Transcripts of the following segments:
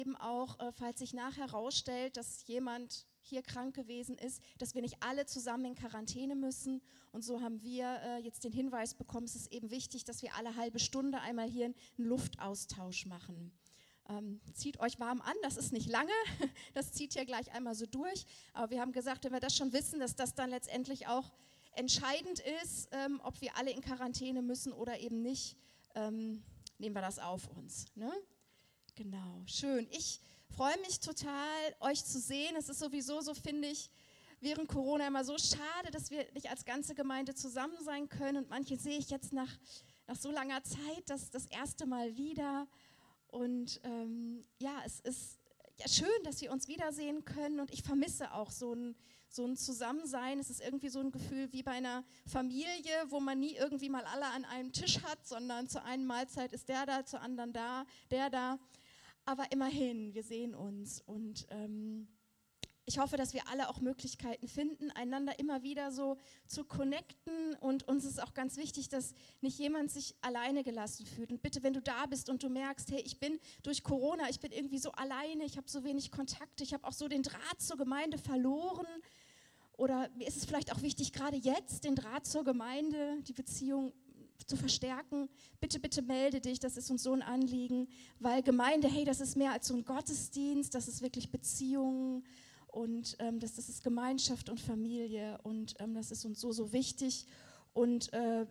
eben auch, falls sich nachher herausstellt, dass jemand hier krank gewesen ist, dass wir nicht alle zusammen in Quarantäne müssen. Und so haben wir jetzt den Hinweis bekommen, es ist eben wichtig, dass wir alle halbe Stunde einmal hier einen Luftaustausch machen. Zieht euch warm an, das ist nicht lange, das zieht hier gleich einmal so durch. Aber wir haben gesagt, wenn wir das schon wissen, dass das dann letztendlich auch entscheidend ist, ob wir alle in Quarantäne müssen oder eben nicht, nehmen wir das auf uns. Ne? Genau, schön. Ich freue mich total, euch zu sehen. Es ist sowieso so, finde ich, während Corona immer so schade, dass wir nicht als ganze Gemeinde zusammen sein können. Und manche sehe ich jetzt nach so langer Zeit das erste Mal wieder. Und es ist ja schön, dass wir uns wiedersehen können. Und ich vermisse auch so ein Zusammensein. Es ist irgendwie so ein Gefühl wie bei einer Familie, wo man nie irgendwie mal alle an einem Tisch hat, sondern zur einen Mahlzeit ist der da, zur anderen da, der da. Aber immerhin, wir sehen uns und ich hoffe, dass wir alle auch Möglichkeiten finden, einander immer wieder so zu connecten, und uns ist auch ganz wichtig, dass nicht jemand sich alleine gelassen fühlt. Und bitte, wenn du da bist und du merkst, hey, ich bin durch Corona, ich bin irgendwie so alleine, ich habe so wenig Kontakte, ich habe auch so den Draht zur Gemeinde verloren, oder mir ist es vielleicht auch wichtig, gerade jetzt den Draht zur Gemeinde, die Beziehung zu verstärken, bitte, bitte melde dich, das ist uns so ein Anliegen, weil Gemeinde, hey, das ist mehr als so ein Gottesdienst, das ist wirklich Beziehung und das ist Gemeinschaft und Familie, und das ist uns so, so wichtig. Und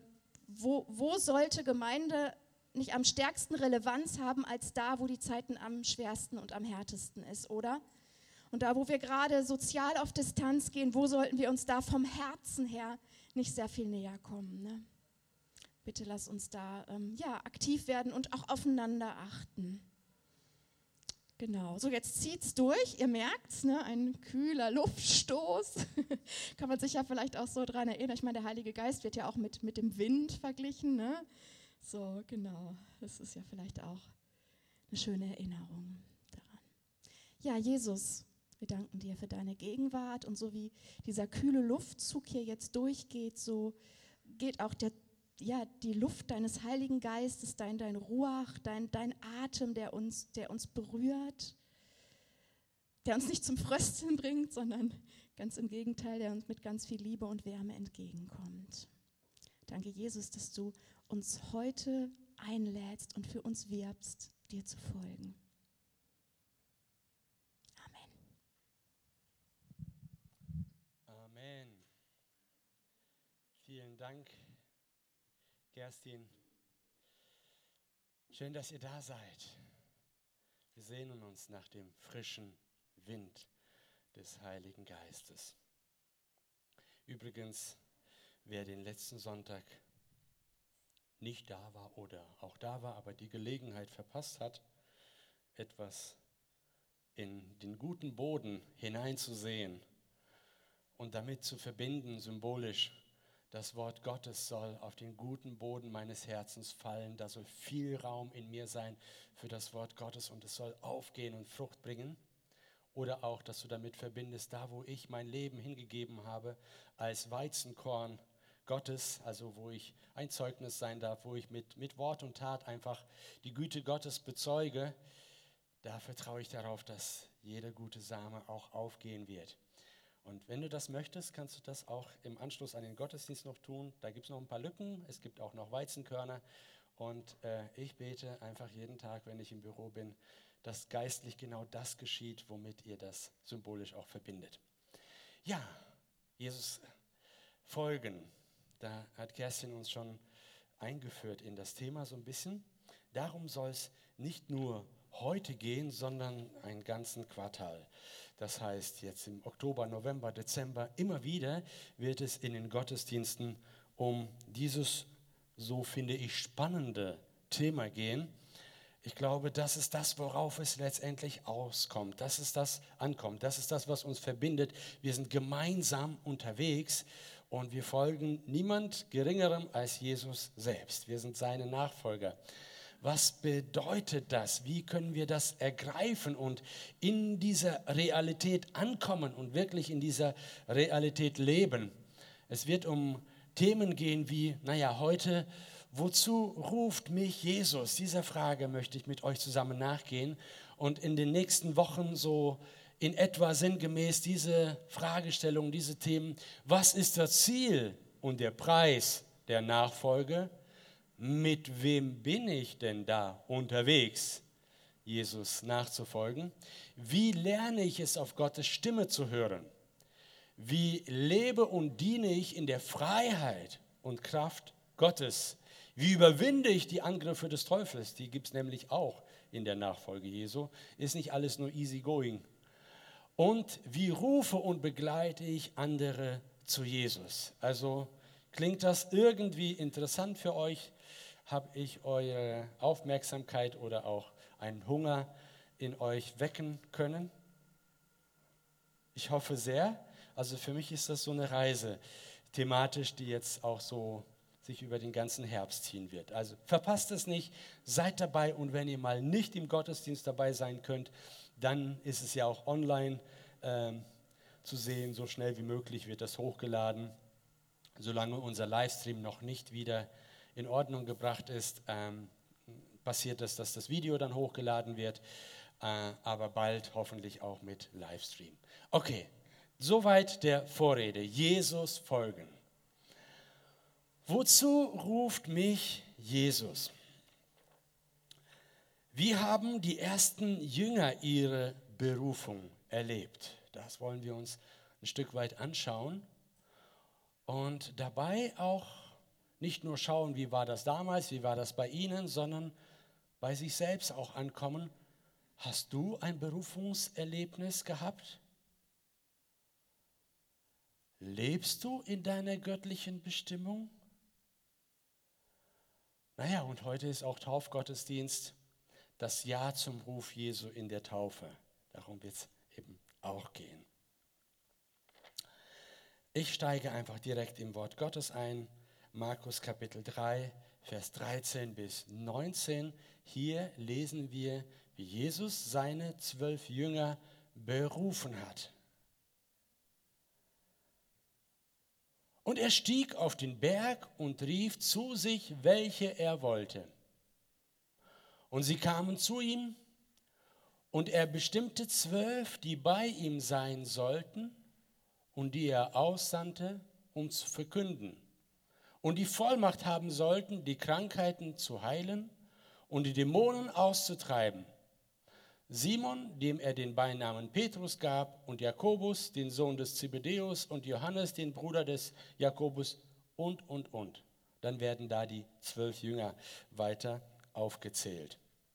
wo sollte Gemeinde nicht am stärksten Relevanz haben als da, wo die Zeiten am schwersten und am härtesten ist, oder? Und da, wo wir gerade sozial auf Distanz gehen, wo sollten wir uns da vom Herzen her nicht sehr viel näher kommen, ne? Bitte lass uns da aktiv werden und auch aufeinander achten. Genau, so jetzt zieht's durch, ihr merkt's, ne? Ein kühler Luftstoß. Kann man sich ja vielleicht auch so dran erinnern. Ich meine, der Heilige Geist wird ja auch mit dem Wind verglichen, ne? So, genau, das ist ja vielleicht auch eine schöne Erinnerung daran. Ja, Jesus, wir danken dir für deine Gegenwart, und so wie dieser kühle Luftzug hier jetzt durchgeht, so geht auch die Luft deines Heiligen Geistes, dein Ruach, dein Atem, der uns berührt, der uns nicht zum Frösteln bringt, sondern ganz im Gegenteil, der uns mit ganz viel Liebe und Wärme entgegenkommt. Danke, Jesus, dass du uns heute einlädst und für uns wirbst, dir zu folgen. Amen. Amen. Vielen Dank, Kerstin. Schön, dass ihr da seid. Wir sehnen uns nach dem frischen Wind des Heiligen Geistes. Übrigens, wer den letzten Sonntag nicht da war oder auch da war, aber die Gelegenheit verpasst hat, etwas in den guten Boden hineinzusehen und damit zu verbinden, symbolisch, das Wort Gottes soll auf den guten Boden meines Herzens fallen. Da soll viel Raum in mir sein für das Wort Gottes, und es soll aufgehen und Frucht bringen. Oder auch, dass du damit verbindest, da wo ich mein Leben hingegeben habe, als Weizenkorn Gottes, also wo ich ein Zeugnis sein darf, wo ich mit Wort und Tat einfach die Güte Gottes bezeuge, da vertraue ich darauf, dass jeder gute Same auch aufgehen wird. Und wenn du das möchtest, kannst du das auch im Anschluss an den Gottesdienst noch tun. Da gibt es noch ein paar Lücken, es gibt auch noch Weizenkörner. Und ich bete einfach jeden Tag, wenn ich im Büro bin, dass geistlich genau das geschieht, womit ihr das symbolisch auch verbindet. Ja, Jesus folgen. Da hat Kerstin uns schon eingeführt in das Thema so ein bisschen. Darum soll es nicht nur heute gehen, sondern einen ganzen Quartal. Das heißt, jetzt im Oktober, November, Dezember, immer wieder wird es in den Gottesdiensten um dieses, so finde ich, spannende Thema gehen. Ich glaube, das ist das, worauf es letztendlich auskommt. Das ist das ankommt. Das ist das, was uns verbindet. Wir sind gemeinsam unterwegs und wir folgen niemand Geringerem als Jesus selbst. Wir sind seine Nachfolger. Was bedeutet das? Wie können wir das ergreifen und in dieser Realität ankommen und wirklich in dieser Realität leben? Es wird um Themen gehen wie, heute, wozu ruft mich Jesus? Dieser Frage möchte ich mit euch zusammen nachgehen. und in den nächsten Wochen so in etwa sinngemäß diese Fragestellung, diese Themen. Was ist das Ziel und der Preis der Nachfolge? Mit wem bin ich denn da unterwegs, Jesus nachzufolgen? Wie lerne ich es, auf Gottes Stimme zu hören? Wie lebe und diene ich in der Freiheit und Kraft Gottes? Wie überwinde ich die Angriffe des Teufels? Die gibt es nämlich auch in der Nachfolge Jesu. Ist nicht alles nur easy going. Und wie rufe und begleite ich andere zu Jesus? Also klingt das irgendwie interessant für euch? Habe ich eure Aufmerksamkeit oder auch einen Hunger in euch wecken können? Ich hoffe sehr. Also für mich ist das so eine Reise thematisch, die jetzt auch so sich über den ganzen Herbst ziehen wird. Also verpasst es nicht, seid dabei, und wenn ihr mal nicht im Gottesdienst dabei sein könnt, dann ist es ja auch online zu sehen. So schnell wie möglich wird das hochgeladen. Solange unser Livestream noch nicht wieder in Ordnung gebracht ist, passiert es, dass das Video dann hochgeladen wird, aber bald hoffentlich auch mit Livestream. Okay, soweit der Vorrede. Jesus folgen. Wozu ruft mich Jesus? Wie haben die ersten Jünger ihre Berufung erlebt? Das wollen wir uns ein Stück weit anschauen und dabei auch nicht nur schauen, wie war das damals, wie war das bei ihnen, sondern bei sich selbst auch ankommen. Hast du ein Berufungserlebnis gehabt? Lebst du in deiner göttlichen Bestimmung? Naja, und heute ist auch Taufgottesdienst, das Ja zum Ruf Jesu in der Taufe. Darum wird es eben auch gehen. Ich steige einfach direkt im Wort Gottes ein. Markus Kapitel 3, Vers 13 bis 19. Hier lesen wir, wie Jesus seine 12 Jünger berufen hat. Und er stieg auf den Berg und rief zu sich, welche er wollte. Und sie kamen zu ihm, und er bestimmte 12, die bei ihm sein sollten und die er aussandte, um zu verkünden. Und die Vollmacht haben sollten, die Krankheiten zu heilen und die Dämonen auszutreiben. Simon, dem er den Beinamen Petrus gab, und Jakobus, den Sohn des Zebedäus, und Johannes, den Bruder des Jakobus, und. Dann werden da die 12 Jünger weiter aufgezählt.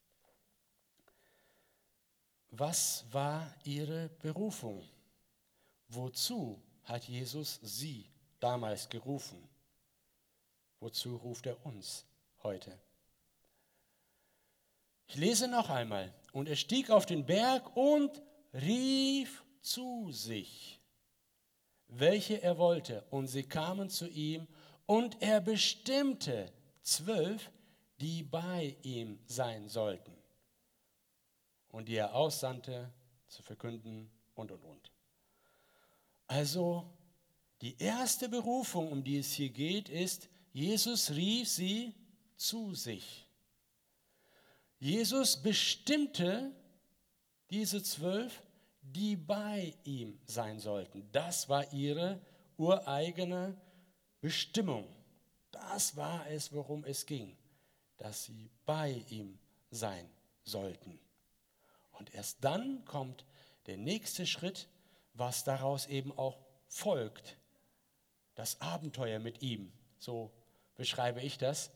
Was war ihre Berufung? Wozu hat Jesus sie damals gerufen? Wozu ruft er uns heute? Ich lese noch einmal. Und er stieg auf den Berg und rief zu sich, welche er wollte. Und sie kamen zu ihm, und er bestimmte 12, die bei ihm sein sollten und die er aussandte, zu verkünden und. Also die erste Berufung, um die es hier geht, ist, Jesus rief sie zu sich. Jesus bestimmte diese 12, die bei ihm sein sollten. Das war ihre ureigene Bestimmung. Das war es, worum es ging, dass sie bei ihm sein sollten. Und erst dann kommt der nächste Schritt, was daraus eben auch folgt. Das Abenteuer mit ihm, so beschreibe ich das.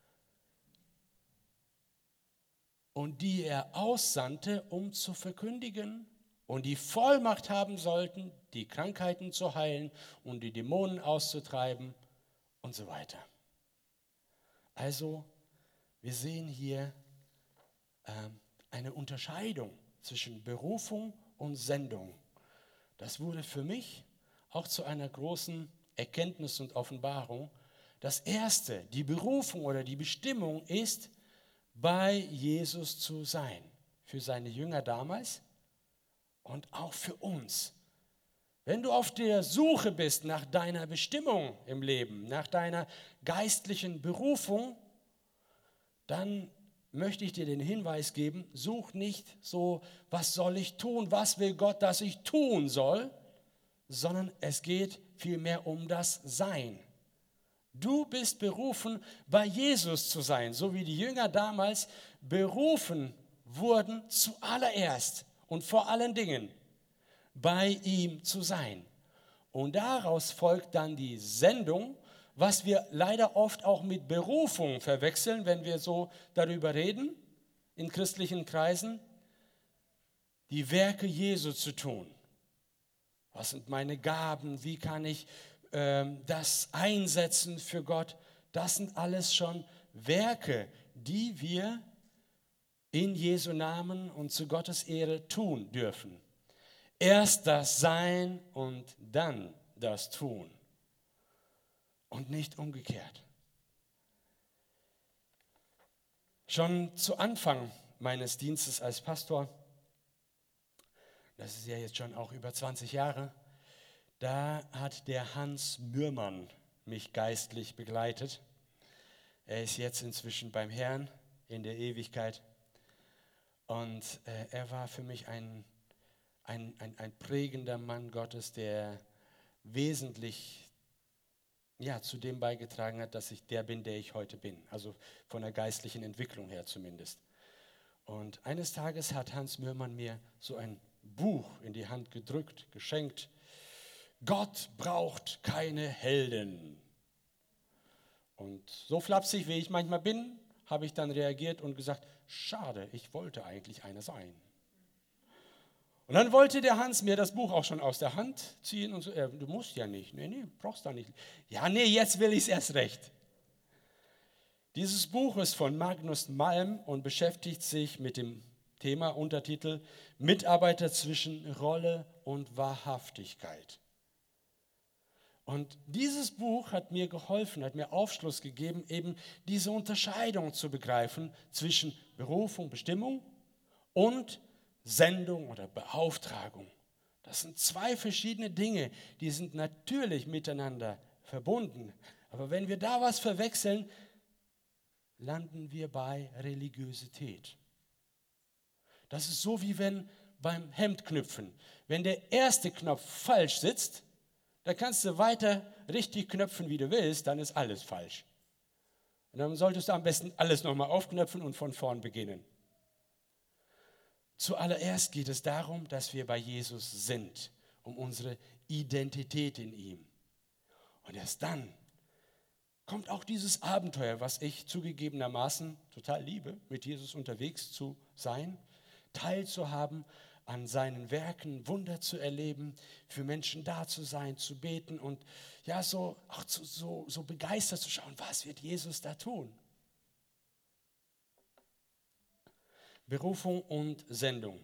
Und die er aussandte, um zu verkündigen und die Vollmacht haben sollten, die Krankheiten zu heilen und die Dämonen auszutreiben und so weiter. Also, wir sehen hier eine Unterscheidung zwischen Berufung und Sendung. Das wurde für mich auch zu einer großen Erkenntnis und Offenbarung. Das Erste, die Berufung oder die Bestimmung ist, bei Jesus zu sein. Für seine Jünger damals und auch für uns. Wenn du auf der Suche bist nach deiner Bestimmung im Leben, nach deiner geistlichen Berufung, dann möchte ich dir den Hinweis geben, such nicht so, was soll ich tun, was will Gott, dass ich tun soll, sondern es geht vielmehr um das Sein. Du bist berufen, bei Jesus zu sein, so wie die Jünger damals berufen wurden, zuallererst und vor allen Dingen bei ihm zu sein. Und daraus folgt dann die Sendung, was wir leider oft auch mit Berufung verwechseln, wenn wir so darüber reden, in christlichen Kreisen, die Werke Jesu zu tun. Was sind meine Gaben? Wie kann ich das einsetzen für Gott? Das sind alles schon Werke, die wir in Jesu Namen und zu Gottes Ehre tun dürfen. Erst das Sein und dann das Tun. Und nicht umgekehrt. Schon zu Anfang meines Dienstes als Pastor, das ist ja jetzt schon auch über 20 Jahre, da hat der Hans Mürmann mich geistlich begleitet. Er ist jetzt inzwischen beim Herrn in der Ewigkeit. Und er war für mich ein prägender Mann Gottes, der wesentlich zu dem beigetragen hat, dass ich der bin, der ich heute bin. Also von der geistlichen Entwicklung her zumindest. Und eines Tages hat Hans Mürmann mir so ein Buch in die Hand gedrückt, geschenkt. Gott braucht keine Helden. Und so flapsig, wie ich manchmal bin, habe ich dann reagiert und gesagt, schade, ich wollte eigentlich einer sein. Und dann wollte der Hans mir das Buch auch schon aus der Hand ziehen und so, du musst ja nicht, nee, brauchst da nicht. Ja, nee, jetzt will ich es erst recht. Dieses Buch ist von Magnus Malm und beschäftigt sich mit dem Thema, Untertitel, Mitarbeiter zwischen Rolle und Wahrhaftigkeit. Und dieses Buch hat mir geholfen, hat mir Aufschluss gegeben, eben diese Unterscheidung zu begreifen zwischen Berufung, Bestimmung und Sendung oder Beauftragung. Das sind zwei verschiedene Dinge, die sind natürlich miteinander verbunden. Aber wenn wir da was verwechseln, landen wir bei Religiosität. Das ist so wie wenn beim Hemdknüpfen. Wenn der erste Knopf falsch sitzt, da kannst du weiter richtig knöpfen, wie du willst, dann ist alles falsch. Und dann solltest du am besten alles nochmal aufknöpfen und von vorn beginnen. Zuallererst geht es darum, dass wir bei Jesus sind, um unsere Identität in ihm. Und erst dann kommt auch dieses Abenteuer, was ich zugegebenermaßen total liebe, mit Jesus unterwegs zu sein, teilzuhaben an seinen Werken, Wunder zu erleben, für Menschen da zu sein, zu beten und ja, so begeistert zu schauen, was wird Jesus da tun? Berufung und Sendung.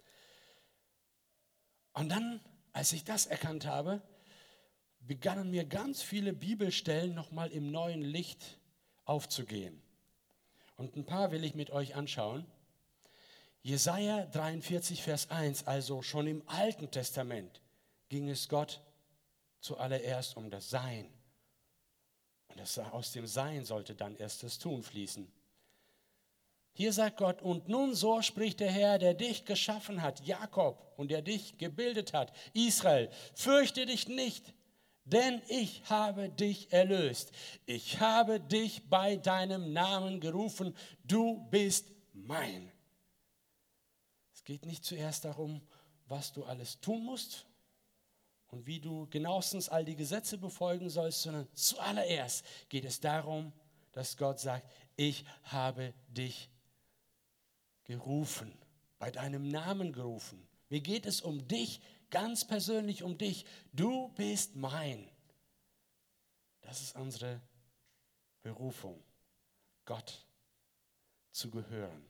Und dann, als ich das erkannt habe, begannen mir ganz viele Bibelstellen nochmal im neuen Licht aufzugehen. Und ein paar will ich mit euch anschauen. Jesaja 43, Vers 1, also schon im Alten Testament ging es Gott zuallererst um das Sein. Und aus dem Sein sollte dann erst das Tun fließen. Hier sagt Gott, und nun so spricht der Herr, der dich geschaffen hat, Jakob, und der dich gebildet hat, Israel, fürchte dich nicht, denn ich habe dich erlöst. Ich habe dich bei deinem Namen gerufen, du bist mein. Es geht nicht zuerst darum, was du alles tun musst und wie du genauestens all die Gesetze befolgen sollst, sondern zuallererst geht es darum, dass Gott sagt, ich habe dich gerufen, bei deinem Namen gerufen. Mir geht es um dich, ganz persönlich um dich. Du bist mein. Das ist unsere Berufung, Gott zu gehören.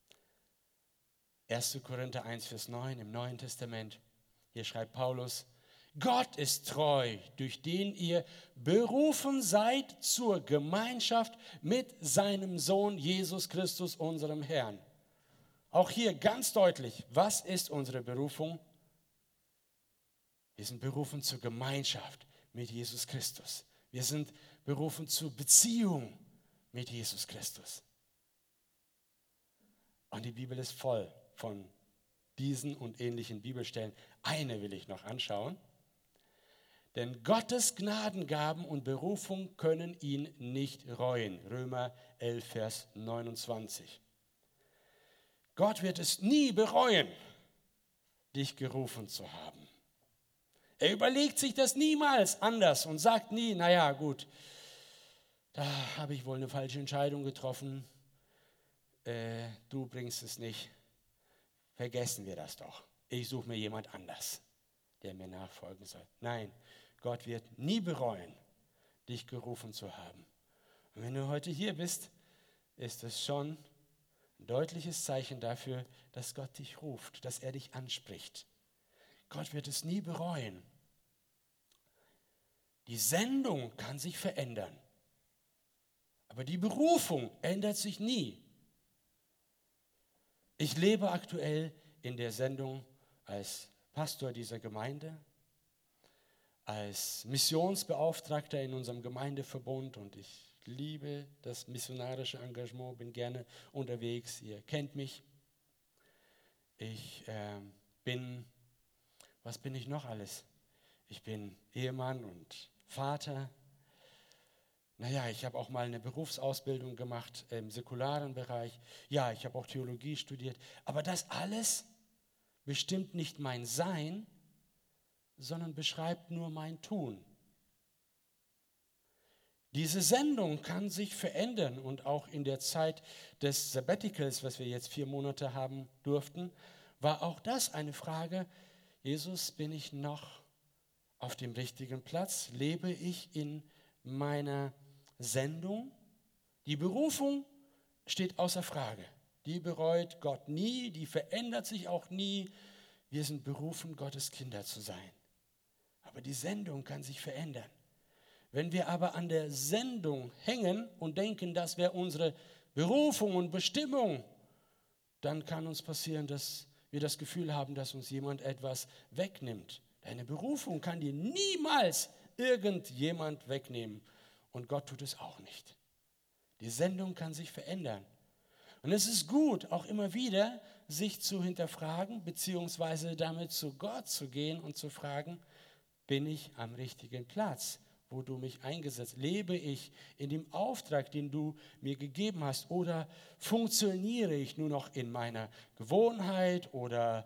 1. Korinther 1, Vers 9 im Neuen Testament. Hier schreibt Paulus, Gott ist treu, durch den ihr berufen seid zur Gemeinschaft mit seinem Sohn Jesus Christus, unserem Herrn. Auch hier ganz deutlich, was ist unsere Berufung? Wir sind berufen zur Gemeinschaft mit Jesus Christus. Wir sind berufen zur Beziehung mit Jesus Christus. Und die Bibel ist voll von diesen und ähnlichen Bibelstellen. Eine will ich noch anschauen. Denn Gottes Gnadengaben und Berufung können ihn nicht reuen. Römer 11, Vers 29. Gott wird es nie bereuen, dich gerufen zu haben. Er überlegt sich das niemals anders und sagt nie, naja gut, da habe ich wohl eine falsche Entscheidung getroffen. Du bringst es nicht. Vergessen wir das doch. Ich suche mir jemand anders, der mir nachfolgen soll. Nein, Gott wird nie bereuen, dich gerufen zu haben. Und wenn du heute hier bist, ist es schon ein deutliches Zeichen dafür, dass Gott dich ruft, dass er dich anspricht. Gott wird es nie bereuen. Die Sendung kann sich verändern, aber die Berufung ändert sich nie. Ich lebe aktuell in der Sendung als Pastor dieser Gemeinde, als Missionsbeauftragter in unserem Gemeindeverbund und ich liebe das missionarische Engagement, bin gerne unterwegs, ihr kennt mich. Ich was bin ich noch alles? Ich bin Ehemann und Vater. Naja, ich habe auch mal eine Berufsausbildung gemacht im säkularen Bereich. Ja, ich habe auch Theologie studiert. Aber das alles bestimmt nicht mein Sein, sondern beschreibt nur mein Tun. Diese Sendung kann sich verändern und auch in der Zeit des Sabbaticals, was wir jetzt 4 Monate haben durften, war auch das eine Frage, Jesus, bin ich noch auf dem richtigen Platz? Lebe ich in meiner Sendung? Die Berufung steht außer Frage. Die bereut Gott nie, die verändert sich auch nie. Wir sind berufen, Gottes Kinder zu sein. Aber die Sendung kann sich verändern. Wenn wir aber an der Sendung hängen und denken, das wäre unsere Berufung und Bestimmung, dann kann uns passieren, dass wir das Gefühl haben, dass uns jemand etwas wegnimmt. Deine Berufung kann dir niemals irgendjemand wegnehmen. Und Gott tut es auch nicht. Die Sendung kann sich verändern. Und es ist gut, auch immer wieder sich zu hinterfragen, beziehungsweise damit zu Gott zu gehen und zu fragen, bin ich am richtigen Platz, wo du mich eingesetzt hast? Lebe ich in dem Auftrag, den du mir gegeben hast? Oder funktioniere ich nur noch in meiner Gewohnheit oder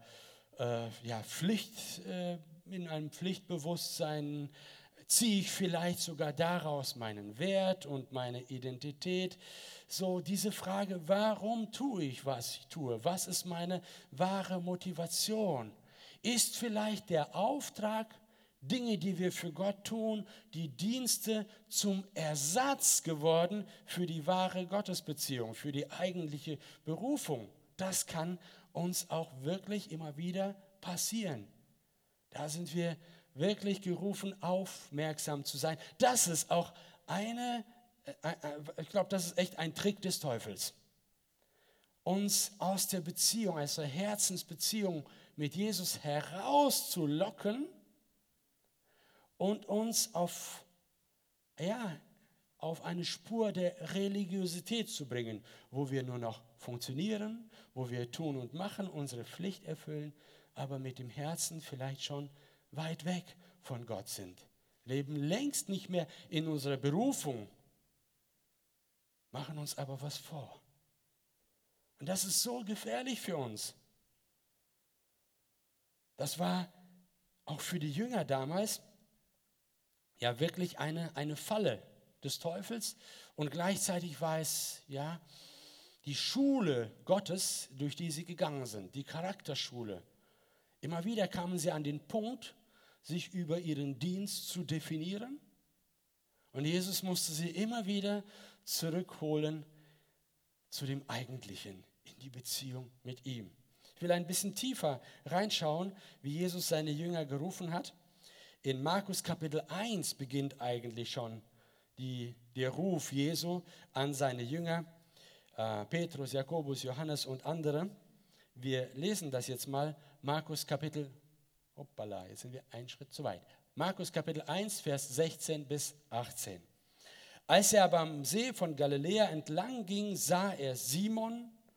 in einem Pflichtbewusstsein? Ziehe ich vielleicht sogar daraus meinen Wert und meine Identität? So diese Frage, warum tue ich, was ich tue? Was ist meine wahre Motivation? Ist vielleicht der Auftrag, Dinge, die wir für Gott tun, die Dienste zum Ersatz geworden für die wahre Gottesbeziehung, für die eigentliche Berufung? Das kann uns auch wirklich immer wieder passieren. Da sind wir wirklich gerufen, aufmerksam zu sein. Das ist auch ich glaube, das ist echt ein Trick des Teufels. Uns aus der Beziehung, aus der Herzensbeziehung mit Jesus herauszulocken und uns auf eine Spur der Religiosität zu bringen, wo wir nur noch funktionieren, wo wir tun und machen, unsere Pflicht erfüllen, aber mit dem Herzen vielleicht schon weit weg von Gott sind. Leben längst nicht mehr in unserer Berufung, machen uns aber was vor. Und das ist so gefährlich für uns. Das war auch für die Jünger damals ja wirklich eine Falle des Teufels und gleichzeitig war es die Schule Gottes, durch die sie gegangen sind, die Charakterschule. Immer wieder kamen sie an den Punkt, sich über ihren Dienst zu definieren. Und Jesus musste sie immer wieder zurückholen zu dem Eigentlichen, in die Beziehung mit ihm. Ich will ein bisschen tiefer reinschauen, wie Jesus seine Jünger gerufen hat. In Markus Kapitel 1 beginnt eigentlich schon der Ruf Jesu an seine Jünger, Petrus, Jakobus, Johannes und andere. Wir lesen das jetzt mal, Markus Kapitel, jetzt sind wir einen Schritt zu weit. Markus Kapitel 1, Vers 16 bis 18. Als er aber am See von Galiläa entlang ging, sah er Simon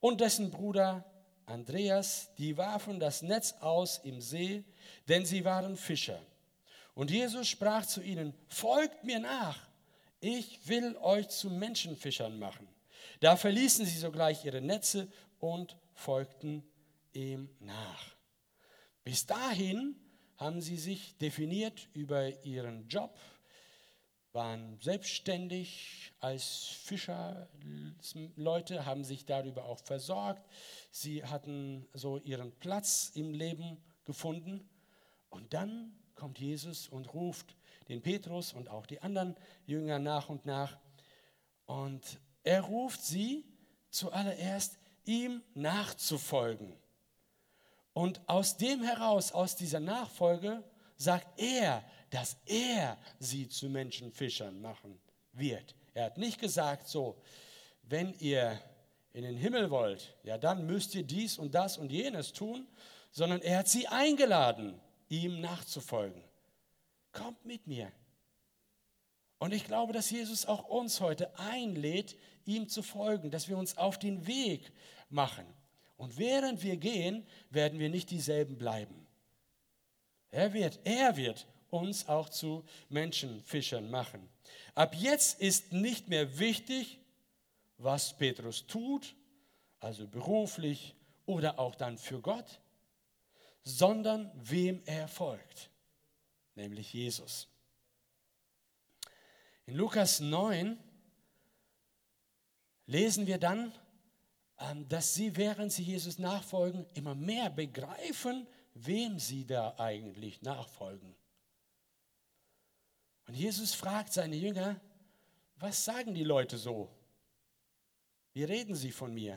und dessen Bruder Andreas, die warfen das Netz aus im See, denn sie waren Fischer. Und Jesus sprach zu ihnen: Folgt mir nach, ich will euch zu Menschenfischern machen. Da verließen sie sogleich ihre Netze und folgten ihm nach. Bis dahin haben sie sich definiert über ihren Job, waren selbstständig als Fischerleute, haben sich darüber auch versorgt. Sie hatten so ihren Platz im Leben gefunden. Und dann kommt Jesus und ruft den Petrus und auch die anderen Jünger nach und nach. Und er ruft sie zuallererst, ihm nachzufolgen. Und aus dem heraus, aus dieser Nachfolge, sagt er, dass er sie zu Menschenfischern machen wird. Er hat nicht gesagt, so, wenn ihr in den Himmel wollt, ja dann müsst ihr dies und das und jenes tun, sondern er hat sie eingeladen, ihm nachzufolgen. Kommt mit mir. Und ich glaube, dass Jesus auch uns heute einlädt, ihm zu folgen, dass wir uns auf den Weg machen. Und während wir gehen, werden wir nicht dieselben bleiben. Er wird uns auch zu Menschenfischern machen. Ab jetzt ist nicht mehr wichtig, was Petrus tut, also beruflich oder auch dann für Gott, sondern wem er folgt, nämlich Jesus. In Lukas 9 lesen wir dann, dass sie, während sie Jesus nachfolgen, immer mehr begreifen, wem sie da eigentlich nachfolgen. Und Jesus fragt seine Jünger, was sagen die Leute so? Wie reden sie von mir?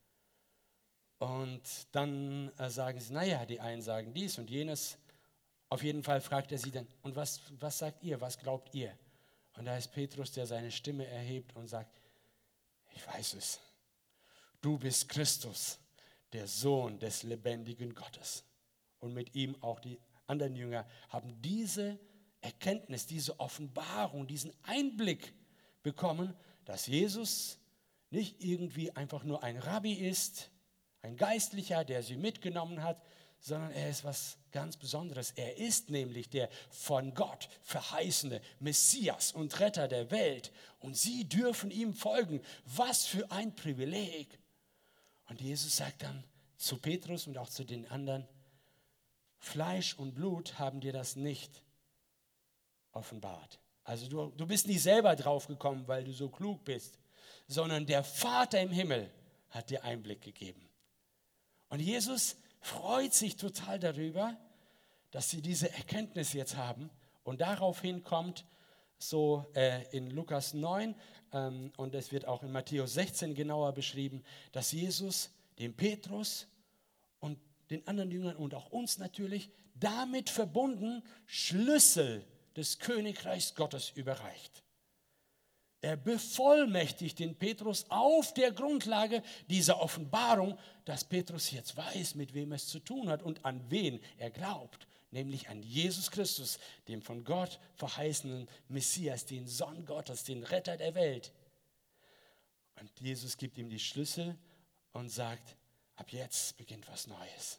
Und dann sagen sie, naja, die einen sagen dies und jenes. Auf jeden Fall fragt er sie dann, und was sagt ihr, was glaubt ihr? Und da ist Petrus, der seine Stimme erhebt und sagt, ich weiß es. Du bist Christus, der Sohn des lebendigen Gottes. Und mit ihm auch die anderen Jünger haben diese Erkenntnis, diese Offenbarung, diesen Einblick bekommen, dass Jesus nicht irgendwie einfach nur ein Rabbi ist, ein Geistlicher, der sie mitgenommen hat, sondern er ist was ganz Besonderes. Er ist nämlich der von Gott verheißene Messias und Retter der Welt. Und sie dürfen ihm folgen. Was für ein Privileg. Und Jesus sagt dann zu Petrus und auch zu den anderen, Fleisch und Blut haben dir das nicht offenbart. Also du bist nicht selber drauf gekommen, weil du so klug bist, sondern der Vater im Himmel hat dir Einblick gegeben. Und Jesus freut sich total darüber, dass sie diese Erkenntnis jetzt haben. Und daraufhin kommt so in Lukas 9 und es wird auch in Matthäus 16 genauer beschrieben, dass Jesus dem Petrus und den anderen Jüngern und auch uns natürlich damit verbunden Schlüssel des Königreichs Gottes überreicht. Er bevollmächtigt den Petrus auf der Grundlage dieser Offenbarung, dass Petrus jetzt weiß, mit wem es zu tun hat und an wen er glaubt, nämlich an Jesus Christus, dem von Gott verheißenen Messias, den Sohn Gottes, den Retter der Welt. Und Jesus gibt ihm die Schlüssel und sagt, ab jetzt beginnt was Neues.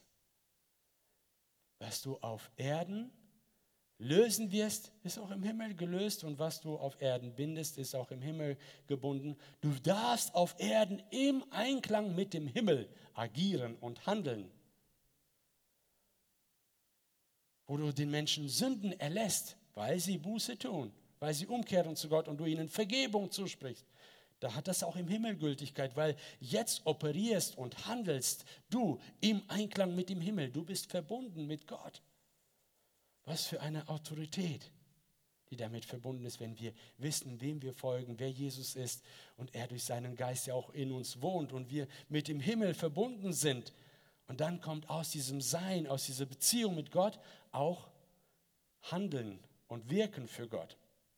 Was du auf Erden lösen wirst, ist auch im Himmel gelöst und was du auf Erden bindest, ist auch im Himmel gebunden. Du darfst auf Erden im Einklang mit dem Himmel agieren und handeln. Wo du den Menschen Sünden erlässt, weil sie Buße tun, weil sie umkehren zu Gott und du ihnen Vergebung zusprichst. Da hat das auch im Himmel Gültigkeit, weil jetzt operierst und handelst du im Einklang mit dem Himmel. Du bist verbunden mit Gott. Was für eine Autorität, die damit verbunden ist, wenn wir wissen, wem wir folgen, wer Jesus ist und er durch seinen Geist ja auch in uns wohnt und wir mit dem Himmel verbunden sind. Und dann kommt aus diesem Sein, aus dieser Beziehung mit Gott auch Handeln und Wirken für Gott.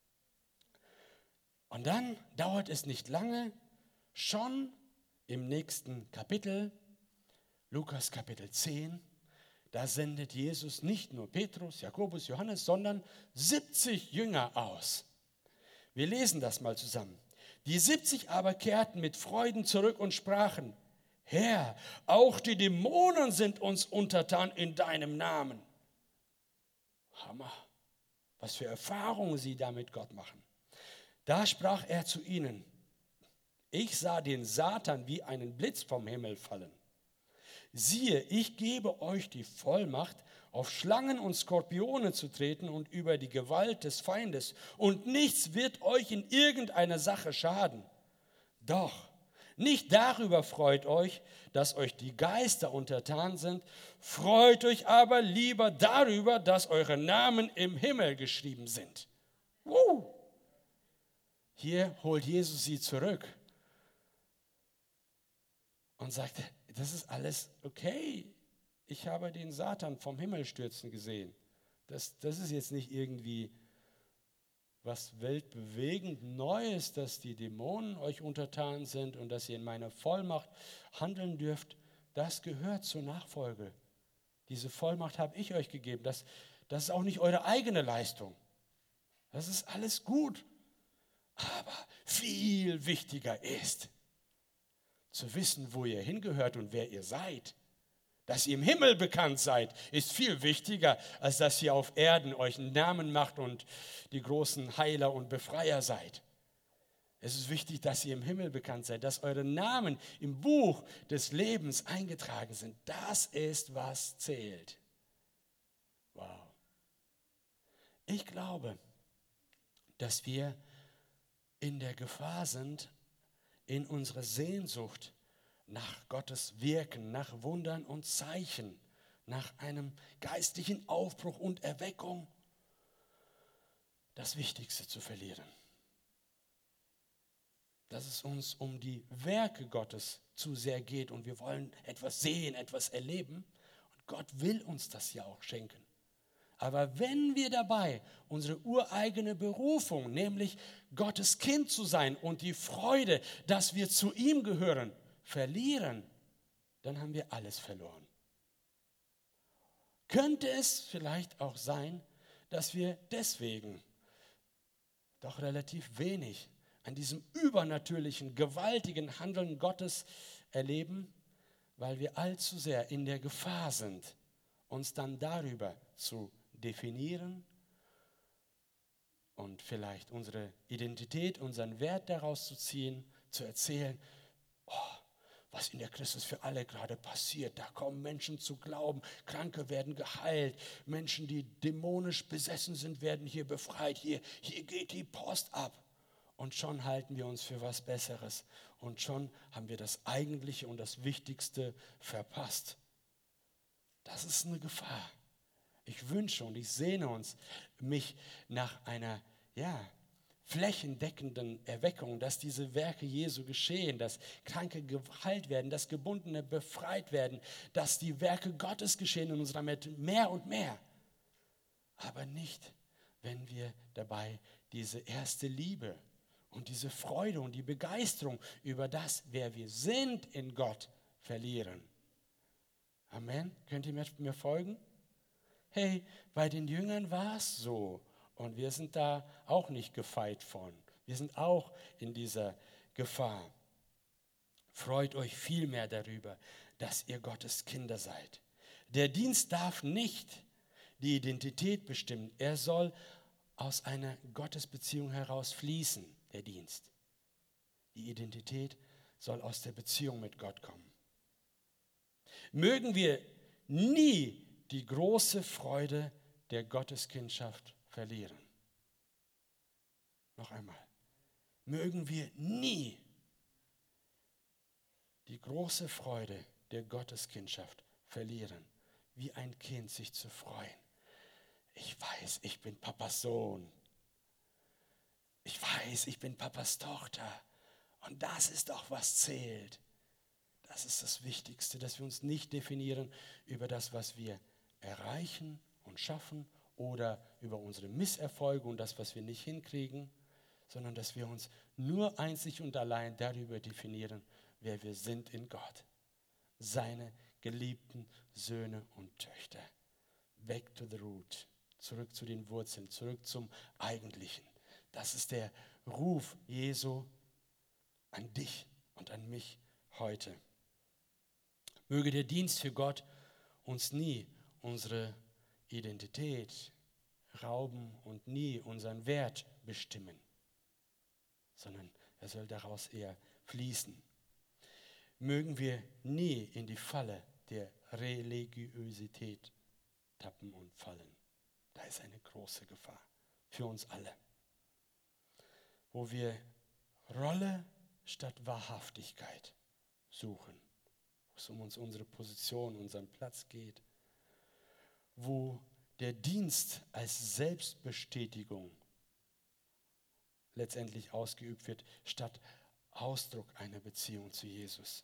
Und dann dauert es nicht lange, schon im nächsten Kapitel, Lukas Kapitel 10, da sendet Jesus nicht nur Petrus, Jakobus, Johannes, sondern 70 Jünger aus. Wir lesen das mal zusammen. Die 70 aber kehrten mit Freuden zurück und sprachen, Herr, auch die Dämonen sind uns untertan in deinem Namen. Hammer, was für Erfahrungen sie da mit Gott machen. Da sprach er zu ihnen: Ich sah den Satan wie einen Blitz vom Himmel fallen. Siehe, ich gebe euch die Vollmacht, auf Schlangen und Skorpione zu treten und über die Gewalt des Feindes, und nichts wird euch in irgendeiner Sache schaden. Doch nicht darüber freut euch, dass euch die Geister untertan sind, freut euch aber lieber darüber, dass eure Namen im Himmel geschrieben sind. Hier holt Jesus sie zurück und sagt, das ist alles okay. Ich habe den Satan vom Himmel stürzen gesehen. Das ist jetzt nicht irgendwie was weltbewegend Neues, dass die Dämonen euch untertan sind und dass ihr in meiner Vollmacht handeln dürft. Das gehört zur Nachfolge. Diese Vollmacht habe ich euch gegeben. Das ist auch nicht eure eigene Leistung. Das ist alles gut. Aber viel wichtiger ist, zu wissen, wo ihr hingehört und wer ihr seid. Dass ihr im Himmel bekannt seid, ist viel wichtiger, als dass ihr auf Erden euch einen Namen macht und die großen Heiler und Befreier seid. Es ist wichtig, dass ihr im Himmel bekannt seid, dass eure Namen im Buch des Lebens eingetragen sind. Das ist, was zählt. Wow. Ich glaube, dass wir in der Gefahr sind, in unserer Sehnsucht nach Gottes Wirken, nach Wundern und Zeichen, nach einem geistlichen Aufbruch und Erweckung, das Wichtigste zu verlieren. Dass es uns um die Werke Gottes zu sehr geht und wir wollen etwas sehen, etwas erleben. Und Gott will uns das ja auch schenken. Aber wenn wir dabei unsere ureigene Berufung, nämlich Gottes Kind zu sein und die Freude, dass wir zu ihm gehören, verlieren, dann haben wir alles verloren. Könnte es vielleicht auch sein, dass wir deswegen doch relativ wenig an diesem übernatürlichen, gewaltigen Handeln Gottes erleben, weil wir allzu sehr in der Gefahr sind, uns dann darüber zu definieren und vielleicht unsere Identität, unseren Wert daraus zu ziehen, zu erzählen, was in der Christus für alle gerade passiert. Da kommen Menschen zu Glauben, Kranke werden geheilt, Menschen, die dämonisch besessen sind, werden hier befreit. Hier geht die Post ab. Und schon halten wir uns für was Besseres. Und schon haben wir das Eigentliche und das Wichtigste verpasst. Das ist eine Gefahr. Ich wünsche und ich sehne mich nach einer, flächendeckenden Erweckung, dass diese Werke Jesu geschehen, dass Kranke geheilt werden, dass Gebundene befreit werden, dass die Werke Gottes geschehen in unserer Mitte mehr und mehr. Aber nicht, wenn wir dabei diese erste Liebe und diese Freude und die Begeisterung über das, wer wir sind in Gott, verlieren. Amen. Könnt ihr mir folgen? Hey, bei den Jüngern war es so. Und wir sind da auch nicht gefeit von. Wir sind auch in dieser Gefahr. Freut euch vielmehr darüber, dass ihr Gottes Kinder seid. Der Dienst darf nicht die Identität bestimmen. Er soll aus einer Gottesbeziehung heraus fließen, der Dienst. Die Identität soll aus der Beziehung mit Gott kommen. Mögen wir nie die große Freude der Gotteskindschaft verlieren. Noch einmal. Mögen wir nie die große Freude der Gotteskindschaft verlieren, wie ein Kind sich zu freuen. Ich weiß, ich bin Papas Sohn. Ich weiß, ich bin Papas Tochter. Und das ist doch, was zählt. Das ist das Wichtigste, dass wir uns nicht definieren über das, was wir erreichen und schaffen oder über unsere Misserfolge und das, was wir nicht hinkriegen, sondern dass wir uns nur einzig und allein darüber definieren, wer wir sind in Gott. Seine geliebten Söhne und Töchter. Back to the root. Zurück zu den Wurzeln, zurück zum Eigentlichen. Das ist der Ruf Jesu an dich und an mich heute. Möge der Dienst für Gott uns nie unsere Identität rauben und nie unseren Wert bestimmen, sondern er soll daraus eher fließen. Mögen wir nie in die Falle der Religiosität tappen und fallen. Da ist eine große Gefahr für uns alle. Wo wir Rolle statt Wahrhaftigkeit suchen, wo es um unsere Position, unseren Platz geht, wo der Dienst als Selbstbestätigung letztendlich ausgeübt wird, statt Ausdruck einer Beziehung zu Jesus.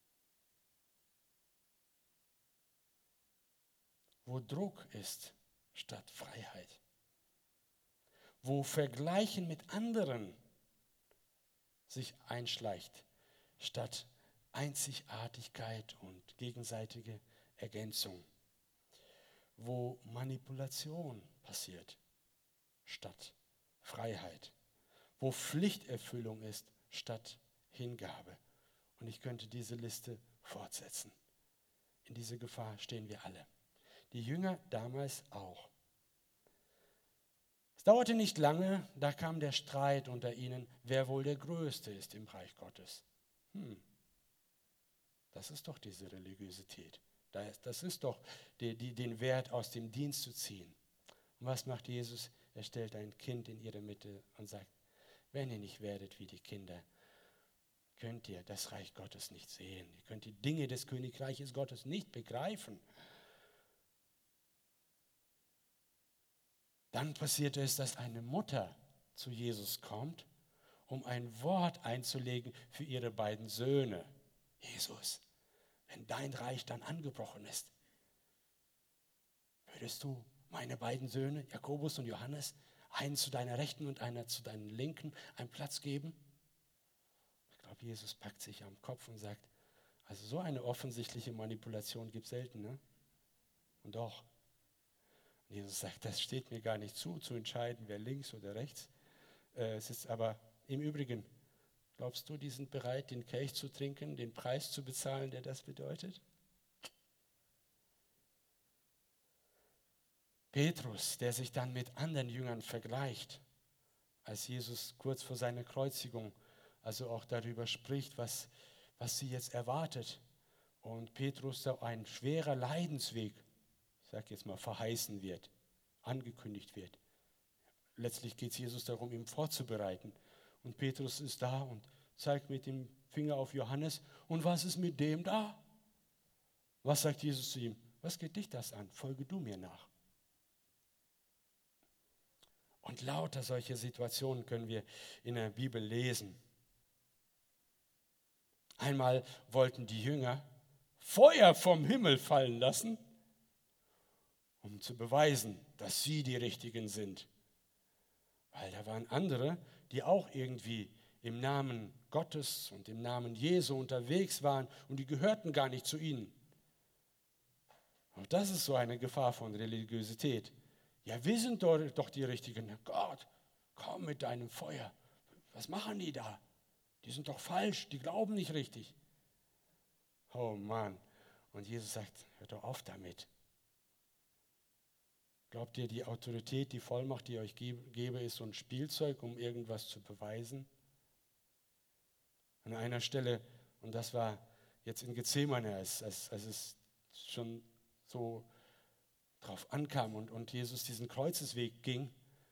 Wo Druck ist, statt Freiheit. Wo Vergleichen mit anderen sich einschleicht, statt Einzigartigkeit und gegenseitige Ergänzung. Wo Manipulation passiert, statt Freiheit. Wo Pflichterfüllung ist, statt Hingabe. Und ich könnte diese Liste fortsetzen. In diese Gefahr stehen wir alle. Die Jünger damals auch. Es dauerte nicht lange, da kam der Streit unter ihnen, wer wohl der Größte ist im Reich Gottes. Das ist doch diese Religiosität. Das ist doch den Wert aus dem Dienst zu ziehen. Und was macht Jesus? Er stellt ein Kind in ihre Mitte und sagt, wenn ihr nicht werdet wie die Kinder, könnt ihr das Reich Gottes nicht sehen. Ihr könnt die Dinge des Königreiches Gottes nicht begreifen. Dann passiert es, dass eine Mutter zu Jesus kommt, um ein Wort einzulegen für ihre beiden Söhne. Jesus, wenn dein Reich dann angebrochen ist, würdest du meine beiden Söhne, Jakobus und Johannes, einen zu deiner Rechten und einer zu deiner Linken, einen Platz geben? Ich glaube, Jesus packt sich am Kopf und sagt, also so eine offensichtliche Manipulation gibt es selten, ne? Und doch. Jesus sagt, das steht mir gar nicht zu entscheiden, wer links oder rechts sitzt. Aber im Übrigen, glaubst du, die sind bereit, den Kelch zu trinken, den Preis zu bezahlen, der das bedeutet? Petrus, der sich dann mit anderen Jüngern vergleicht, als Jesus kurz vor seiner Kreuzigung, also auch darüber spricht, was sie jetzt erwartet. Und Petrus, da ein schwerer Leidensweg, ich sage jetzt mal, verheißen wird, angekündigt wird. Letztlich geht es Jesus darum, ihn vorzubereiten. Und Petrus ist da und zeigt mit dem Finger auf Johannes. Und was ist mit dem da? Was sagt Jesus zu ihm? Was geht dich das an? Folge du mir nach. Und lauter solche Situationen können wir in der Bibel lesen. Einmal wollten die Jünger Feuer vom Himmel fallen lassen, um zu beweisen, dass sie die Richtigen sind. Weil da waren andere, die auch irgendwie im Namen Gottes und im Namen Jesu unterwegs waren und die gehörten gar nicht zu ihnen. Und das ist so eine Gefahr von Religiosität. Ja, wir sind doch die Richtigen. Gott, komm mit deinem Feuer. Was machen die da? Die sind doch falsch, die glauben nicht richtig. Oh Mann. Und Jesus sagt, hör doch auf damit. Glaubt ihr, die Autorität, die Vollmacht, die ich euch gebe, ist so ein Spielzeug, um irgendwas zu beweisen? An einer Stelle, und das war jetzt in Gethsemane, als es schon so drauf ankam und Jesus diesen Kreuzesweg ging,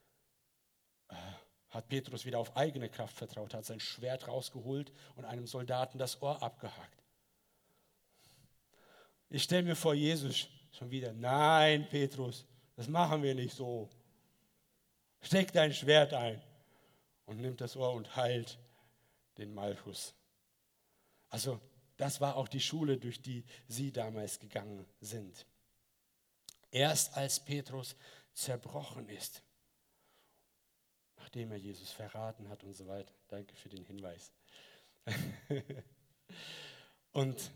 hat Petrus wieder auf eigene Kraft vertraut, hat sein Schwert rausgeholt und einem Soldaten das Ohr abgehackt. Ich stelle mir vor, Jesus schon wieder, nein, Petrus, das machen wir nicht so. Steck dein Schwert ein und nimmt das Ohr und heilt den Malchus. Also das war auch die Schule, durch die sie damals gegangen sind. Erst als Petrus zerbrochen ist, nachdem er Jesus verraten hat und so weiter. Danke für den Hinweis. Und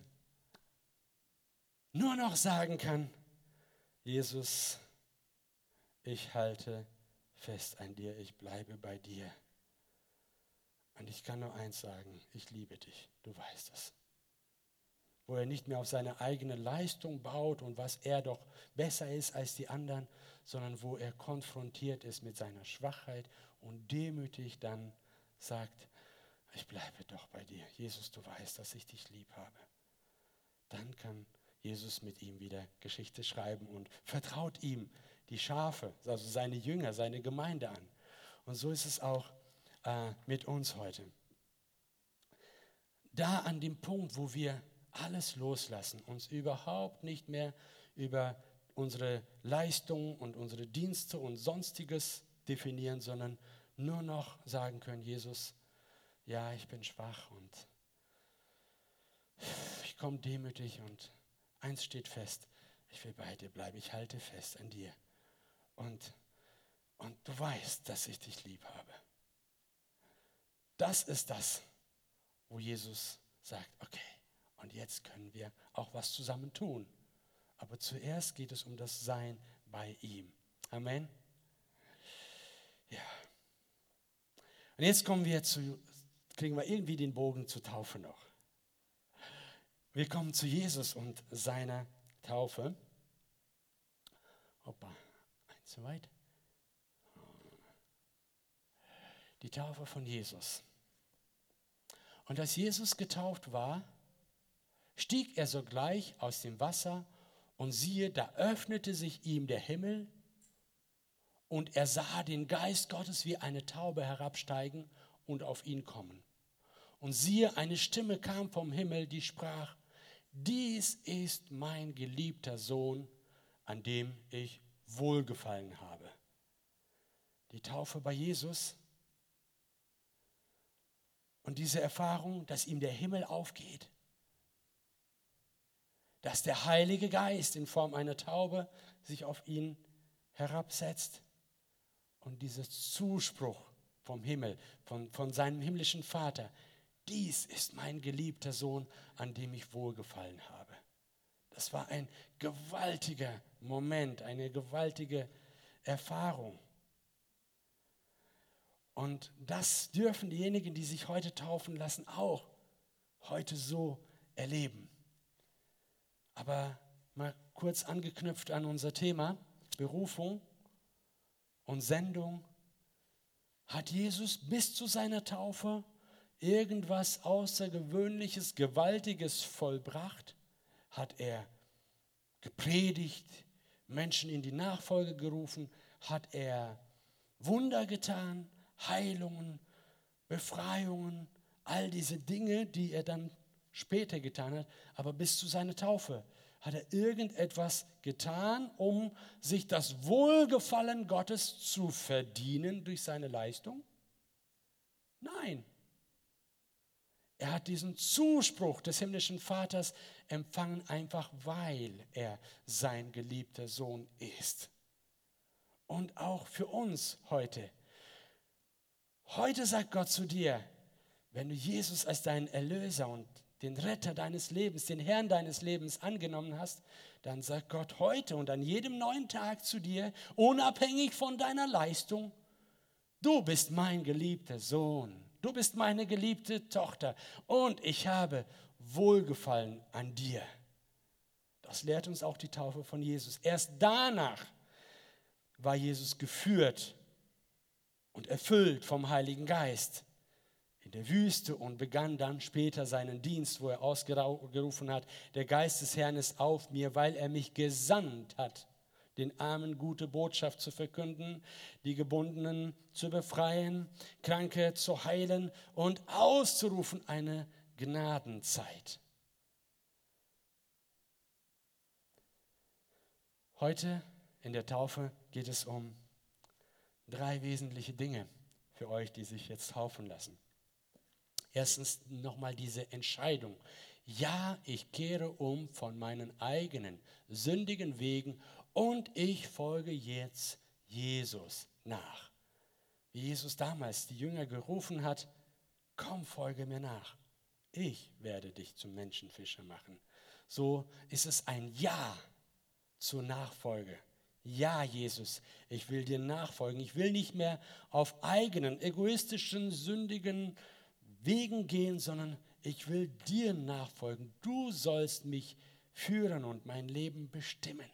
nur noch sagen kann, Jesus, ich halte fest an dir, ich bleibe bei dir. Und ich kann nur eins sagen, ich liebe dich, du weißt es. wo er nicht mehr auf seine eigene Leistung baut und was er doch besser ist als die anderen, sondern wo er konfrontiert ist mit seiner Schwachheit und demütig dann sagt, ich bleibe doch bei dir. Jesus, du weißt, dass ich dich lieb habe. Dann kann Jesus mit ihm wieder Geschichte schreiben und vertraut ihm die Schafe, also seine Jünger, seine Gemeinde an. Und so ist es auch mit uns heute. Da an dem Punkt, wo wir alles loslassen, uns überhaupt nicht mehr über unsere Leistungen und unsere Dienste und Sonstiges definieren, sondern nur noch sagen können, Jesus, ja, ich bin schwach und ich komme demütig und eins steht fest, ich will bei dir bleiben, ich halte fest an dir und du weißt, dass ich dich lieb habe. Das ist das, wo Jesus sagt, okay, und jetzt können wir auch was zusammen tun. Aber zuerst geht es um das Sein bei ihm. Amen. Ja. Und jetzt kriegen wir irgendwie den Bogen zur Taufe noch. Wir kommen zu Jesus und seiner Taufe. Hoppa, eins zu weit. Die Taufe von Jesus. Und als Jesus getauft war, stieg er sogleich aus dem Wasser und siehe, da öffnete sich ihm der Himmel und er sah den Geist Gottes wie eine Taube herabsteigen und auf ihn kommen. Und siehe, eine Stimme kam vom Himmel, die sprach, dies ist mein geliebter Sohn, an dem ich wohlgefallen habe. Die Taufe bei Jesus und diese Erfahrung, dass ihm der Himmel aufgeht, dass der Heilige Geist in Form einer Taube sich auf ihn herabsetzt und dieser Zuspruch vom Himmel, von seinem himmlischen Vater, dies ist mein geliebter Sohn, an dem ich wohlgefallen habe. Das war ein gewaltiger Moment, eine gewaltige Erfahrung. Und das dürfen diejenigen, die sich heute taufen lassen, auch heute so erleben. Aber mal kurz angeknüpft an unser Thema, Berufung und Sendung. Hat Jesus bis zu seiner Taufe irgendwas Außergewöhnliches, Gewaltiges vollbracht? Hat er gepredigt, Menschen in die Nachfolge gerufen? Hat er Wunder getan, Heilungen, Befreiungen, all diese Dinge, die er dann später getan hat, aber bis zu seiner Taufe hat er irgendetwas getan, um sich das Wohlgefallen Gottes zu verdienen durch seine Leistung? Nein. Er hat diesen Zuspruch des himmlischen Vaters empfangen, einfach weil er sein geliebter Sohn ist. Und auch für uns heute. Heute sagt Gott zu dir, wenn du Jesus als deinen Erlöser und den Retter deines Lebens, den Herrn deines Lebens angenommen hast, dann sagt Gott heute und an jedem neuen Tag zu dir, unabhängig von deiner Leistung, du bist mein geliebter Sohn, du bist meine geliebte Tochter und ich habe Wohlgefallen an dir. Das lehrt uns auch die Taufe von Jesus. Erst danach war Jesus geführt und erfüllt vom Heiligen Geist in der Wüste und begann dann später seinen Dienst, wo er ausgerufen hat, der Geist des Herrn ist auf mir, weil er mich gesandt hat, den Armen gute Botschaft zu verkünden, die Gebundenen zu befreien, Kranke zu heilen und auszurufen eine Gnadenzeit. Heute in der Taufe geht es um 3 wesentliche Dinge für euch, die sich jetzt taufen lassen. Erstens nochmal diese Entscheidung. Ja, ich kehre um von meinen eigenen sündigen Wegen und ich folge jetzt Jesus nach. Wie Jesus damals die Jünger gerufen hat, komm, folge mir nach. Ich werde dich zum Menschenfischer machen. So ist es ein Ja zur Nachfolge. Ja, Jesus, ich will dir nachfolgen. Ich will nicht mehr auf eigenen, egoistischen, sündigen Wegen gehen, sondern Ich will dir nachfolgen. Du sollst mich führen und mein Leben bestimmen.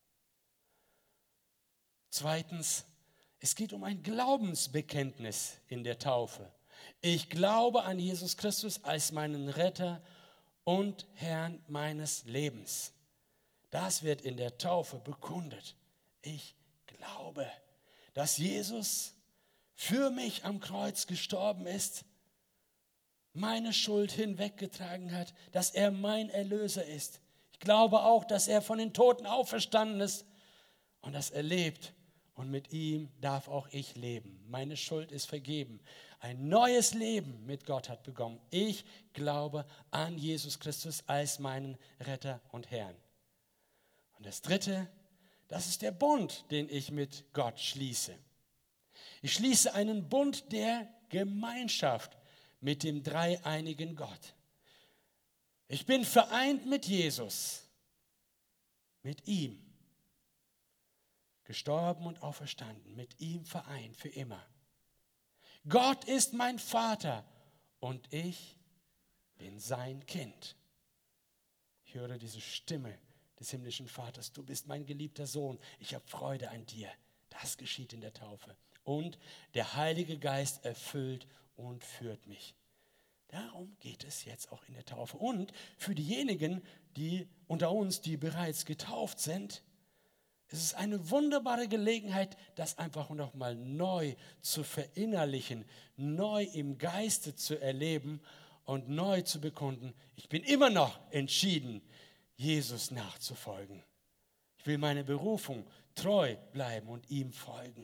Zweitens, es geht um ein Glaubensbekenntnis in der Taufe. Ich glaube an Jesus Christus als meinen Retter und Herrn meines Lebens. Das wird in der Taufe bekundet. Ich glaube, dass Jesus für mich am Kreuz gestorben ist, meine Schuld hinweggetragen hat, dass er mein Erlöser ist. Ich glaube auch, dass er von den Toten auferstanden ist und dass er lebt. Und mit ihm darf auch ich leben. Meine Schuld ist vergeben. Ein neues Leben mit Gott hat begonnen. Ich glaube an Jesus Christus als meinen Retter und Herrn. Und das Dritte, das ist der Bund, den ich mit Gott schließe. Ich schließe einen Bund der Gemeinschaft mit dem dreieinigen Gott. Ich bin vereint mit Jesus, mit ihm. Gestorben und auferstanden, mit ihm vereint für immer. Gott ist mein Vater und ich bin sein Kind. Ich höre diese Stimme des himmlischen Vaters. Du bist mein geliebter Sohn. Ich habe Freude an dir. Das geschieht in der Taufe. Und der Heilige Geist erfüllt und führt mich. Darum geht es jetzt auch in der Taufe. Und für diejenigen, die unter uns, die bereits getauft sind, es ist eine wunderbare Gelegenheit, das einfach nochmal neu zu verinnerlichen, neu im Geiste zu erleben und neu zu bekunden. Ich bin immer noch entschieden, Jesus nachzufolgen. Ich will meine Berufung treu bleiben und ihm folgen.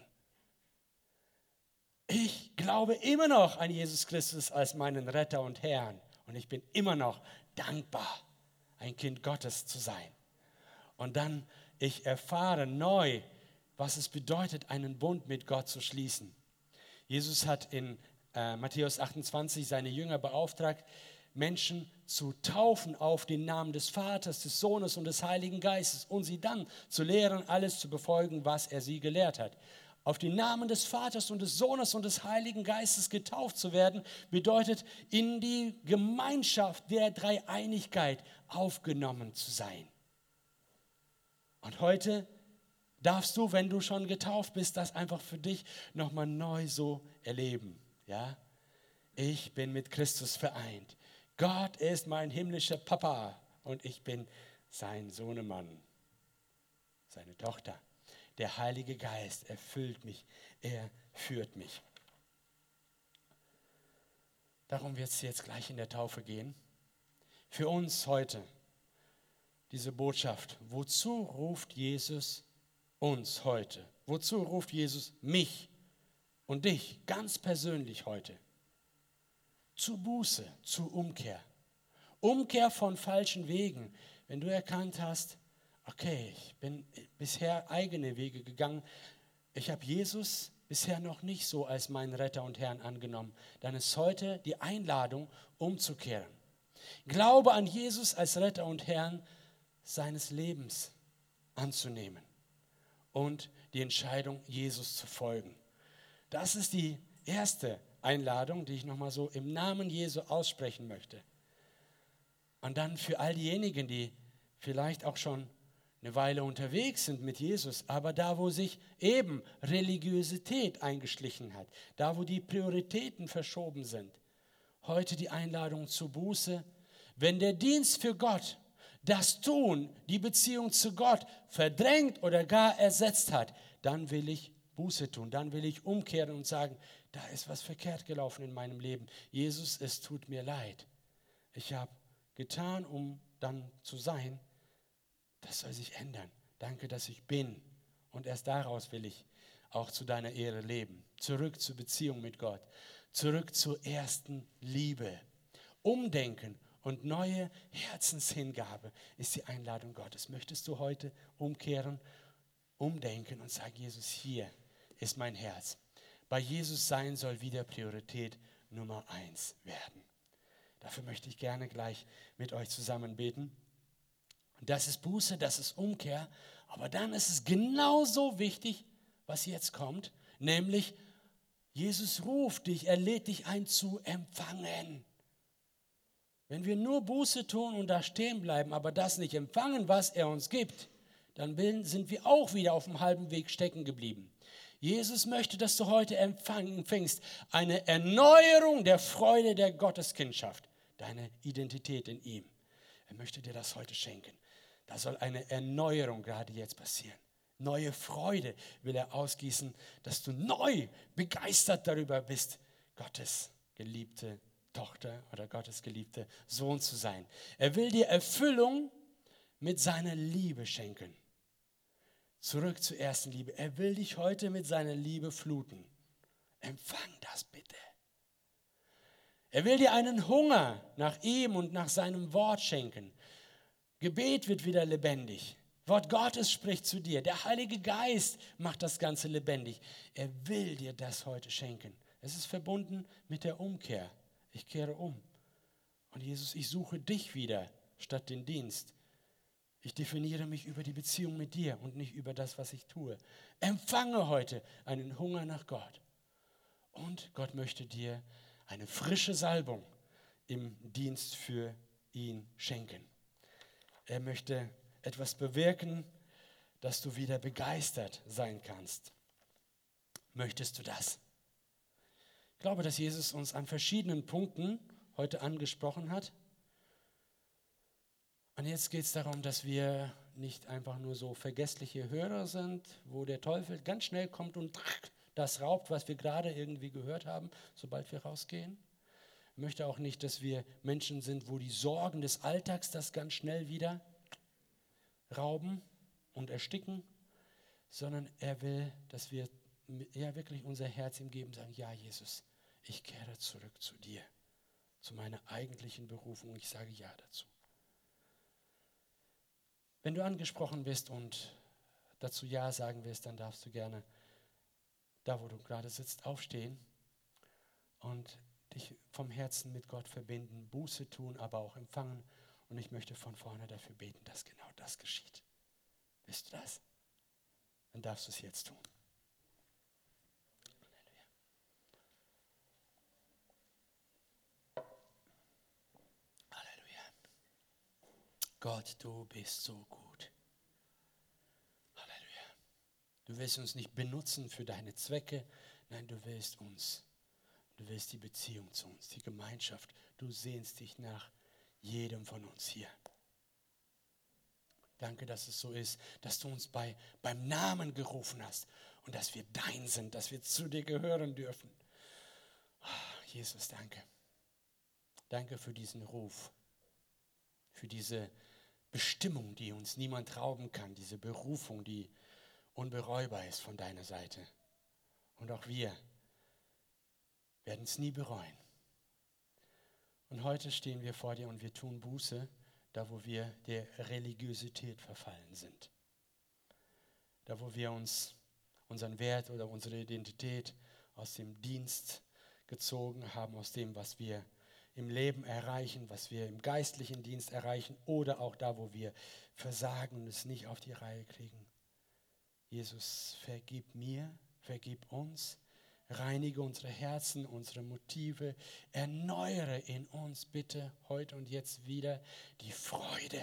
Ich glaube immer noch an Jesus Christus als meinen Retter und Herrn. Und ich bin immer noch dankbar, ein Kind Gottes zu sein. Und dann ich erfahre neu, was es bedeutet, einen Bund mit Gott zu schließen. Jesus hat in Matthäus 28 seine Jünger beauftragt, Menschen zu taufen auf den Namen des Vaters, des Sohnes und des Heiligen Geistes und sie dann zu lehren, alles zu befolgen, was er sie gelehrt hat. Auf den Namen des Vaters und des Sohnes und des Heiligen Geistes getauft zu werden, bedeutet, in die Gemeinschaft der Dreieinigkeit aufgenommen zu sein. Und heute darfst du, wenn du schon getauft bist, das einfach für dich nochmal neu so erleben. Ja? Ich bin mit Christus vereint. Gott ist mein himmlischer Papa und ich bin sein Sohnemann, seine Tochter. Der Heilige Geist erfüllt mich, er führt mich. Darum wird es jetzt gleich in der Taufe gehen. Für uns heute diese Botschaft. Wozu ruft Jesus uns heute? Wozu ruft Jesus mich und dich ganz persönlich heute? Zu Buße, zu Umkehr. Umkehr von falschen Wegen. Wenn du erkannt hast, okay, ich bin bisher eigene Wege gegangen, ich habe Jesus bisher noch nicht so als meinen Retter und Herrn angenommen, dann ist heute die Einladung, umzukehren. Glaube an Jesus als Retter und Herrn seines Lebens anzunehmen und die Entscheidung, Jesus zu folgen. Das ist die erste Einladung, die ich nochmal so im Namen Jesu aussprechen möchte. Und dann für all diejenigen, die vielleicht auch schon eine Weile unterwegs sind mit Jesus, aber da, wo sich eben Religiosität eingeschlichen hat, da, wo die Prioritäten verschoben sind, heute die Einladung zur Buße. Wenn der Dienst für Gott, das Tun, die Beziehung zu Gott verdrängt oder gar ersetzt hat, dann will ich Buße tun, dann will ich umkehren und sagen, da ist was verkehrt gelaufen in meinem Leben. Jesus, es tut mir leid. Ich habe getan, um dann zu sein. Das soll sich ändern. Danke, dass ich bin. Und erst daraus will ich auch zu deiner Ehre leben. Zurück zur Beziehung mit Gott. Zurück zur ersten Liebe. Umdenken und neue Herzenshingabe ist die Einladung Gottes. Möchtest du heute umkehren, umdenken und sagen, Jesus, hier ist mein Herz. Bei Jesus sein soll wieder Priorität Nummer 1 werden. Dafür möchte ich gerne gleich mit euch zusammen beten. Und das ist Buße, das ist Umkehr. Aber dann ist es genauso wichtig, was jetzt kommt, nämlich Jesus ruft dich, er lädt dich ein zu empfangen. Wenn wir nur Buße tun und da stehen bleiben, aber das nicht empfangen, was er uns gibt, dann sind wir auch wieder auf dem halben Weg stecken geblieben. Jesus möchte, dass du heute empfängst eine Erneuerung der Freude der Gotteskindschaft, deine Identität in ihm. Er möchte dir das heute schenken. Da soll eine Erneuerung gerade jetzt passieren. Neue Freude will er ausgießen, dass du neu begeistert darüber bist, Gottes geliebte Tochter oder Gottes geliebter Sohn zu sein. Er will dir Erfüllung mit seiner Liebe schenken. Zurück zur ersten Liebe. Er will dich heute mit seiner Liebe fluten. Empfang das bitte. Er will dir einen Hunger nach ihm und nach seinem Wort schenken. Gebet wird wieder lebendig. Wort Gottes spricht zu dir. Der Heilige Geist macht das Ganze lebendig. Er will dir das heute schenken. Es ist verbunden mit der Umkehr. Ich kehre um. Und Jesus, ich suche dich wieder statt den Dienst. Ich definiere mich über die Beziehung mit dir und nicht über das, was ich tue. Empfange heute einen Hunger nach Gott. Und Gott möchte dir eine frische Salbung im Dienst für ihn schenken. Er möchte etwas bewirken, dass du wieder begeistert sein kannst. Möchtest du das? Ich glaube, dass Jesus uns an verschiedenen Punkten heute angesprochen hat. Und jetzt geht es darum, dass wir nicht einfach nur so vergessliche Hörer sind, wo der Teufel ganz schnell kommt und das raubt, was wir gerade irgendwie gehört haben, sobald wir rausgehen. Ich möchte auch nicht, dass wir Menschen sind, wo die Sorgen des Alltags das ganz schnell wieder rauben und ersticken, sondern er will, dass wir wirklich unser Herz ihm geben, sagen, ja Jesus, ich kehre zurück zu dir, zu meiner eigentlichen Berufung und ich sage ja dazu. Wenn du angesprochen bist und dazu ja sagen willst, dann darfst du gerne da, wo du gerade sitzt, aufstehen und dich vom Herzen mit Gott verbinden, Buße tun, aber auch empfangen. Und ich möchte von vorne dafür beten, dass genau das geschieht. Willst du das? Dann darfst du es jetzt tun. Halleluja. Gott, du bist so gut. Halleluja. Du willst uns nicht benutzen für deine Zwecke. Nein, du willst die Beziehung zu uns, die Gemeinschaft. Du sehnst dich nach jedem von uns hier. Danke, dass es so ist, dass du uns beim Namen gerufen hast und dass wir dein sind, dass wir zu dir gehören dürfen. Jesus, danke. Danke für diesen Ruf, für diese Bestimmung, die uns niemand rauben kann, diese Berufung, die unbereubar ist von deiner Seite. Und auch wir werden es nie bereuen. Und heute stehen wir vor dir und wir tun Buße, da wo wir der Religiosität verfallen sind. Da wo wir unseren Wert oder unsere Identität aus dem Dienst gezogen haben, aus dem, was wir im Leben erreichen, was wir im geistlichen Dienst erreichen oder auch da, wo wir versagen und es nicht auf die Reihe kriegen. Jesus, vergib mir, vergib uns, reinige unsere Herzen, unsere Motive, erneuere in uns bitte heute und jetzt wieder die Freude,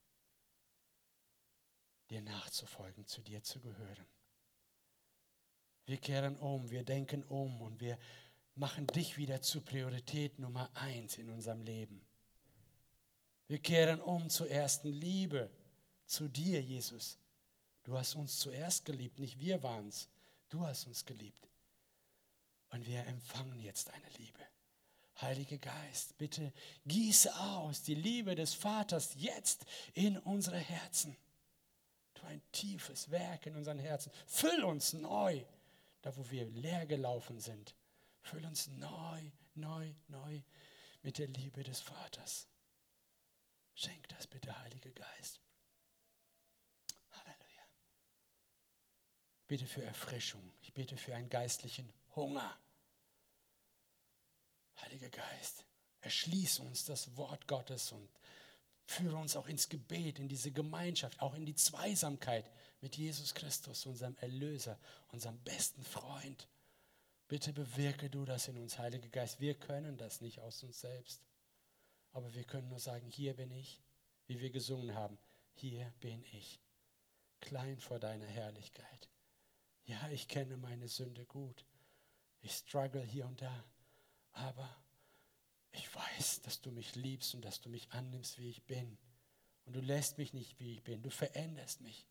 dir nachzufolgen, zu dir zu gehören. Wir kehren um, wir denken um und wir machen dich wieder zur Priorität Nummer 1 in unserem Leben. Wir kehren um zur ersten Liebe, zu dir, Jesus. Du hast uns zuerst geliebt, nicht wir waren es. Du hast uns geliebt. Und wir empfangen jetzt deine Liebe. Heiliger Geist, bitte gieße aus die Liebe des Vaters jetzt in unsere Herzen. Tu ein tiefes Werk in unseren Herzen. Füll uns neu, da wo wir leer gelaufen sind. Füll uns neu mit der Liebe des Vaters. Schenk das bitte, Heiliger Geist. Halleluja. Ich bete für Erfrischung. Ich bete für einen geistlichen Hunger. Heiliger Geist, erschließ uns das Wort Gottes und führe uns auch ins Gebet, in diese Gemeinschaft, auch in die Zweisamkeit mit Jesus Christus, unserem Erlöser, unserem besten Freund. Bitte bewirke du das in uns, Heiliger Geist. Wir können das nicht aus uns selbst. Aber wir können nur sagen, hier bin ich, wie wir gesungen haben. Hier bin ich, klein vor deiner Herrlichkeit. Ja, ich kenne meine Sünde gut. Ich struggle hier und da. Aber ich weiß, dass du mich liebst und dass du mich annimmst, wie ich bin. Und du lässt mich nicht, wie ich bin. Du veränderst mich.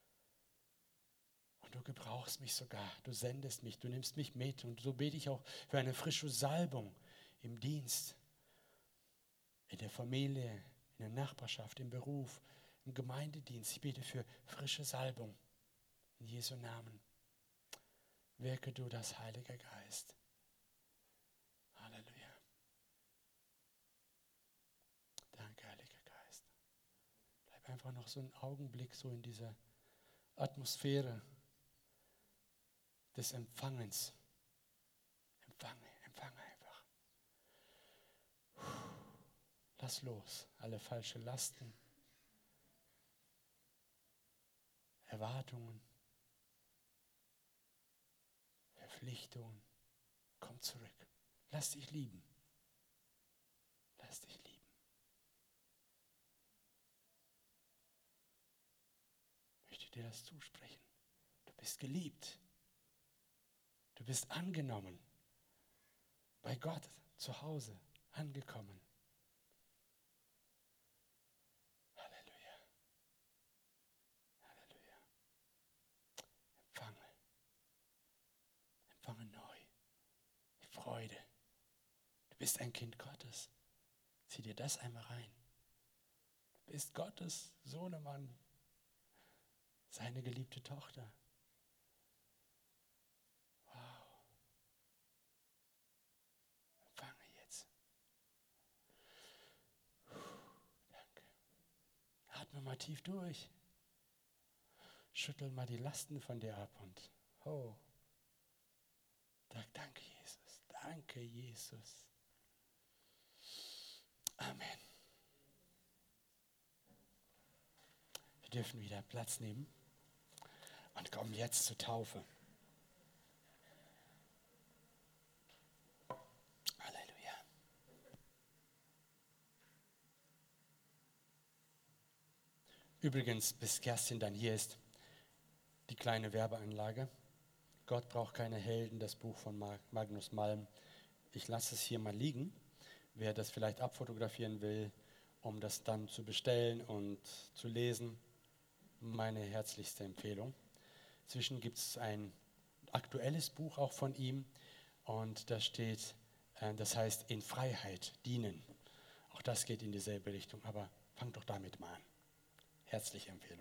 Und du gebrauchst mich sogar. Du sendest mich, du nimmst mich mit. Und so bete ich auch für eine frische Salbung im Dienst, in der Familie, in der Nachbarschaft, im Beruf, im Gemeindedienst. Ich bete für frische Salbung. In Jesu Namen. Wirke du das, Heiliger Geist. Halleluja. Danke, Heiliger Geist. Bleib einfach noch so einen Augenblick so in dieser Atmosphäre des Empfangens. Empfange einfach. Lass los, alle falsche Lasten, Erwartungen, Verpflichtungen. Komm zurück. Lass dich lieben. Lass dich lieben. Ich möchte dir das zusprechen. Du bist geliebt. Du bist angenommen. Bei Gott zu Hause angekommen. Halleluja. Halleluja. Empfange. Empfange neu. Die Freude. Du bist ein Kind Gottes. Zieh dir das einmal rein. Du bist Gottes Sohnemann. Seine geliebte Tochter. Wow. Empfange jetzt. Danke. Atme mal tief durch. Schüttel mal die Lasten von dir ab und sag danke, Jesus. Danke, Jesus. Amen. Wir dürfen wieder Platz nehmen und kommen jetzt zur Taufe. Halleluja. Übrigens, bis Kerstin dann hier ist, die kleine Werbeanlage. Gott braucht keine Helden, das Buch von Magnus Malm. Ich lasse es hier mal liegen. Wer das vielleicht abfotografieren will, um das dann zu bestellen und zu lesen, meine herzlichste Empfehlung. Inzwischen gibt es ein aktuelles Buch auch von ihm und da steht, das heißt in Freiheit dienen. Auch das geht in dieselbe Richtung, aber fang doch damit mal an. Herzliche Empfehlung.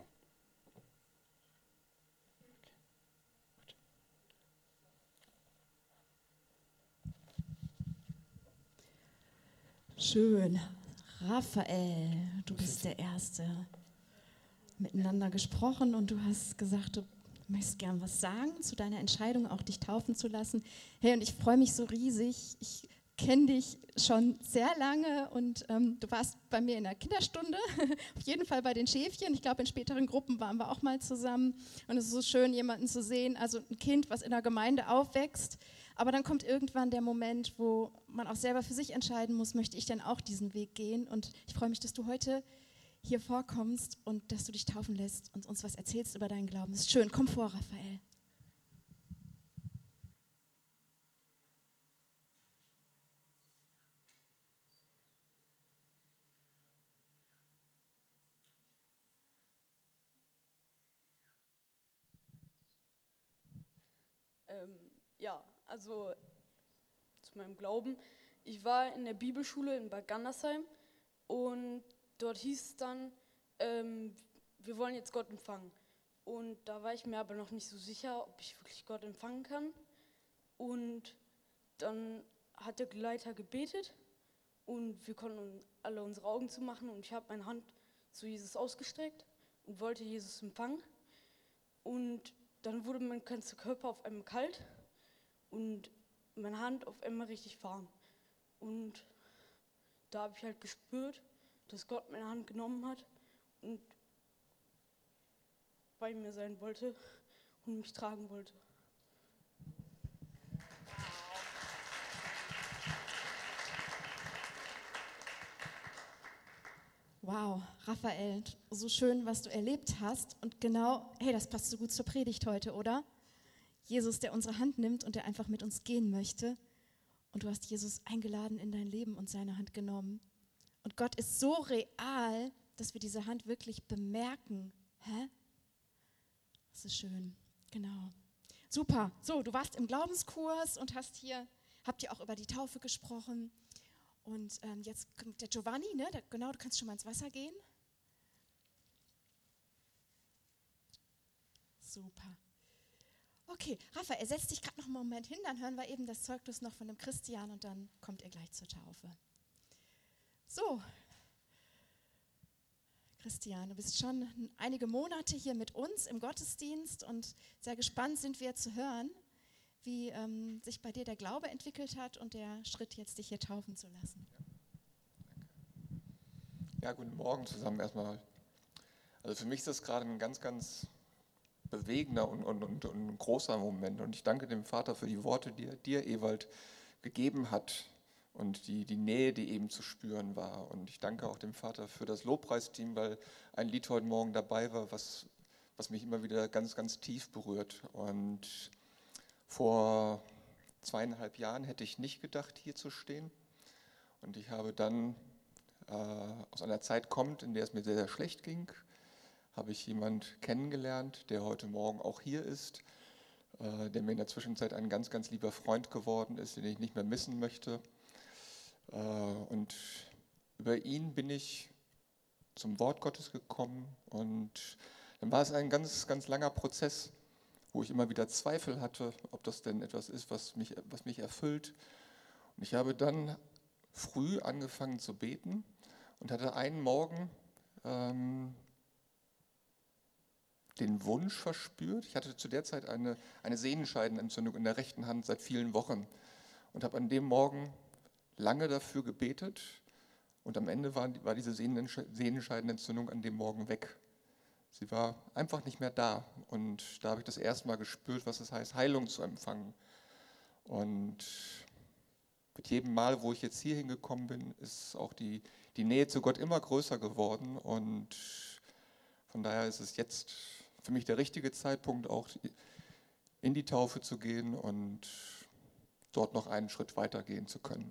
Schön. Raphael, du bist der Erste. Miteinander gesprochen und du hast gesagt, du möchtest gern was sagen zu deiner Entscheidung, auch dich taufen zu lassen. Hey, und ich freue mich so riesig. Ich kenne dich schon sehr lange und du warst bei mir in der Kinderstunde, auf jeden Fall bei den Schäfchen. Ich glaube, in späteren Gruppen waren wir auch mal zusammen. Und es ist so schön, jemanden zu sehen, also ein Kind, was in der Gemeinde aufwächst. Aber dann kommt irgendwann der Moment, wo man auch selber für sich entscheiden muss, möchte ich denn auch diesen Weg gehen? Und ich freue mich, dass du heute hier vorkommst und dass du dich taufen lässt und uns was erzählst über deinen Glauben. Das ist schön. Komm vor, Raphael. Ja, also zu meinem Glauben. Ich war in der Bibelschule in Bad Gandersheim und dort hieß es dann, wir wollen jetzt Gott empfangen. Und da war ich mir aber noch nicht so sicher, ob ich wirklich Gott empfangen kann. Und dann hat der Leiter gebetet und wir konnten alle unsere Augen zumachen und ich habe meine Hand zu Jesus ausgestreckt und wollte Jesus empfangen. Und dann wurde mein ganzer Körper auf einmal kalt und meine Hand auf einmal richtig warm. Und da habe ich halt gespürt, dass Gott meine Hand genommen hat und bei mir sein wollte und mich tragen wollte. Wow, Raphael, so schön, was du erlebt hast. Und genau, hey, das passt so gut zur Predigt heute, oder? Jesus, der unsere Hand nimmt und der einfach mit uns gehen möchte. Und du hast Jesus eingeladen in dein Leben und seine Hand genommen. Und Gott ist so real, dass wir diese Hand wirklich bemerken. Hä? Das ist schön, genau. Super, so, du warst im Glaubenskurs und habt ihr auch über die Taufe gesprochen. Und jetzt kommt der Giovanni, ne? Genau, du kannst schon mal ins Wasser gehen. Super. Okay, Raphael, setz dich gerade noch einen Moment hin, dann hören wir eben das Zeugnis noch von dem Christian und dann kommt ihr gleich zur Taufe. So, Christian, du bist schon einige Monate hier mit uns im Gottesdienst und sehr gespannt sind wir zu hören, wie sich bei dir der Glaube entwickelt hat und der Schritt jetzt, dich hier taufen zu lassen. Ja, guten Morgen zusammen erstmal. Also für mich ist das gerade ein ganz, ganz bewegender und großer Moment. Und ich danke dem Vater für die Worte, die er dir, Ewald, gegeben hat und die Nähe, die eben zu spüren war. Und ich danke auch dem Vater für das Lobpreisteam, weil ein Lied heute Morgen dabei war, was mich immer wieder ganz, ganz tief berührt. Und vor 2,5 Jahren hätte ich nicht gedacht, hier zu stehen. Und ich habe dann aus einer Zeit kommt, in der es mir sehr, sehr schlecht ging, habe ich jemanden kennengelernt, der heute Morgen auch hier ist, der mir in der Zwischenzeit ein ganz, ganz lieber Freund geworden ist, den ich nicht mehr missen möchte. Und über ihn bin ich zum Wort Gottes gekommen und dann war es ein ganz, ganz langer Prozess, wo ich immer wieder Zweifel hatte, ob das denn etwas ist, was mich erfüllt. Und ich habe dann früh angefangen zu beten und hatte einen Morgen den Wunsch verspürt. Ich hatte zu der Zeit eine Sehenscheidenentzündung in der rechten Hand seit vielen Wochen und habe an dem Morgen lange dafür gebetet und am Ende war diese Sehenscheidenentzündung an dem Morgen weg. Sie war einfach nicht mehr da und da habe ich das erste Mal gespürt, was es heißt, Heilung zu empfangen. Und mit jedem Mal, wo ich jetzt hier hingekommen bin, ist auch die Nähe zu Gott immer größer geworden und von daher ist es jetzt für mich der richtige Zeitpunkt, auch in die Taufe zu gehen und dort noch einen Schritt weiter gehen zu können.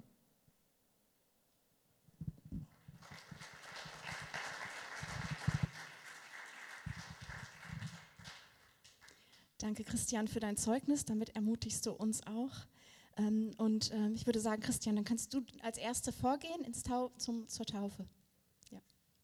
Danke, Christian, für dein Zeugnis. Damit ermutigst du uns auch. Und ich würde sagen, Christian, dann kannst du als Erste vorgehen zur Taufe. Ja.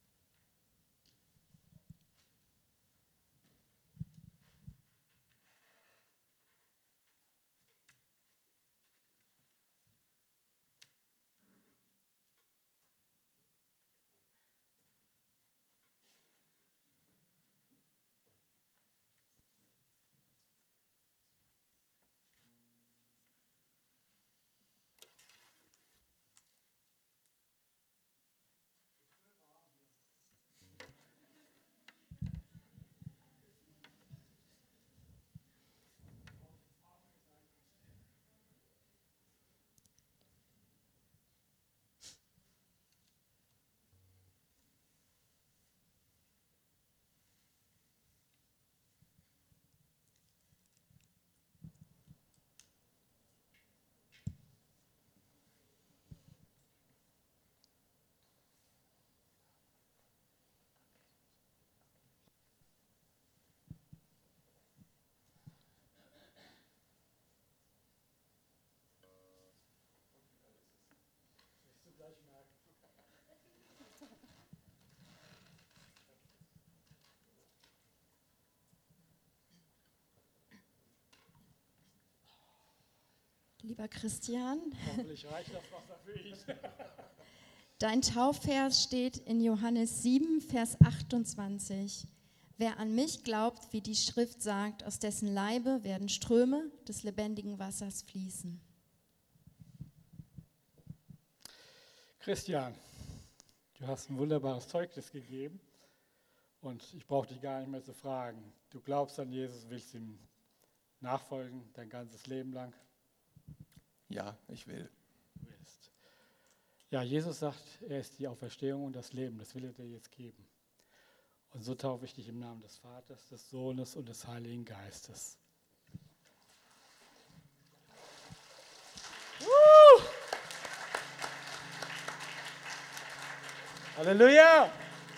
Lieber Christian, hoffentlich reicht das Wasser für ihn. Dein Taufvers steht in Johannes 7, Vers 28. Wer an mich glaubt, wie die Schrift sagt, aus dessen Leibe werden Ströme des lebendigen Wassers fließen. Christian, du hast ein wunderbares Zeugnis gegeben und ich brauche dich gar nicht mehr zu fragen. Du glaubst an Jesus, willst ihm nachfolgen, dein ganzes Leben lang? Ja, ich will. Du willst. Ja, Jesus sagt, er ist die Auferstehung und das Leben. Das will er dir jetzt geben. Und so taufe ich dich im Namen des Vaters, des Sohnes und des Heiligen Geistes. Halleluja!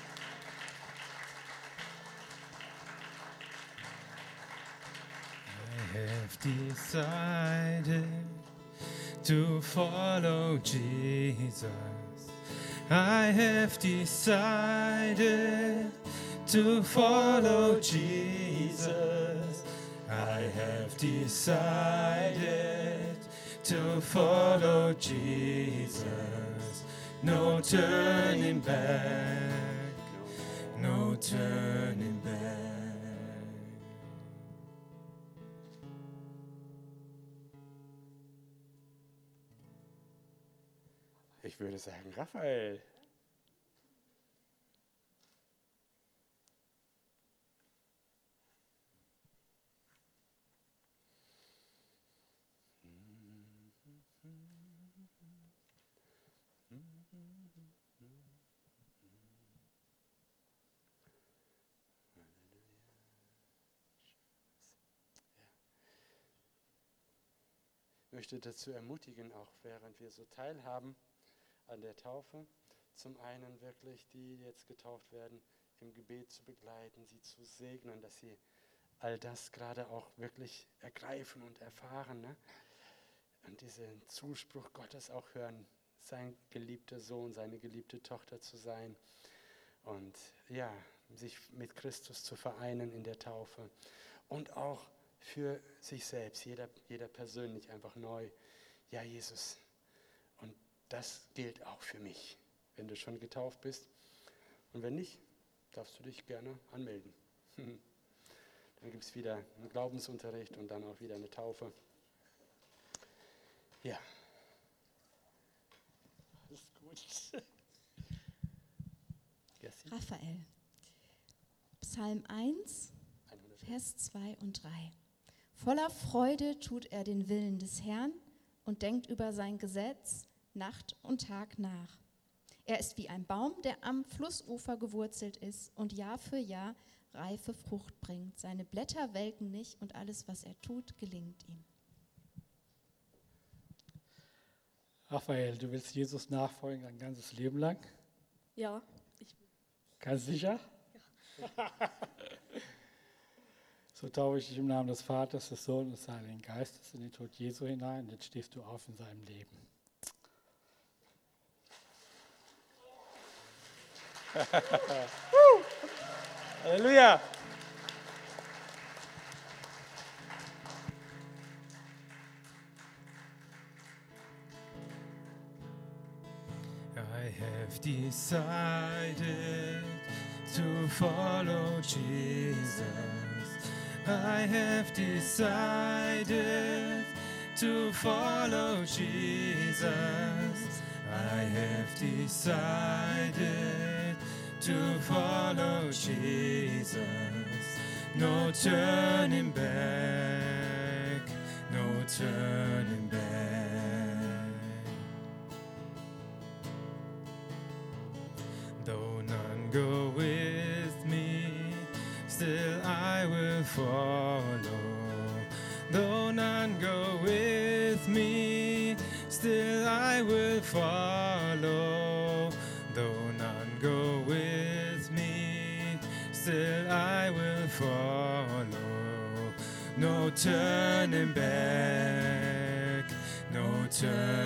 I have decided to follow Jesus. I have decided to follow Jesus. I have decided to follow Jesus. No turning back, no turning back. Ich würde sagen, Raphael. Ich möchte dazu ermutigen, auch während wir so teilhaben an der Taufe, zum einen wirklich die jetzt getauft werden, im Gebet zu begleiten, sie zu segnen, dass sie all das gerade auch wirklich ergreifen und erfahren, ne? Und diesen Zuspruch Gottes auch hören, sein geliebter Sohn, seine geliebte Tochter zu sein und ja, sich mit Christus zu vereinen in der Taufe und auch für sich selbst, jeder persönlich einfach neu. Ja, Jesus, und das gilt auch für mich, wenn du schon getauft bist. Und wenn nicht, darfst du dich gerne anmelden. Dann gibt es wieder einen Glaubensunterricht und dann auch wieder eine Taufe. Ja. Alles gut. Raphael. Psalm 1, Vers 2 und 3. Voller Freude tut er den Willen des Herrn und denkt über sein Gesetz Nacht und Tag nach. Er ist wie ein Baum, der am Flussufer gewurzelt ist und Jahr für Jahr reife Frucht bringt. Seine Blätter welken nicht und alles, was er tut, gelingt ihm. Raphael, du willst Jesus nachfolgen dein ganzes Leben lang? Ja. Ganz sicher? Ja. So taufe ich dich im Namen des Vaters, des Sohnes und des Heiligen Geistes in den Tod Jesu hinein. Jetzt stehst du auf in seinem Leben. Halleluja! I have decided to follow Jesus. I have decided to follow Jesus. I have decided to follow Jesus. No turning back, no turning back. Though none go with me, still I will follow. Though none go with me, still I will follow. Though none go with me, still I will follow. No turning back, no turning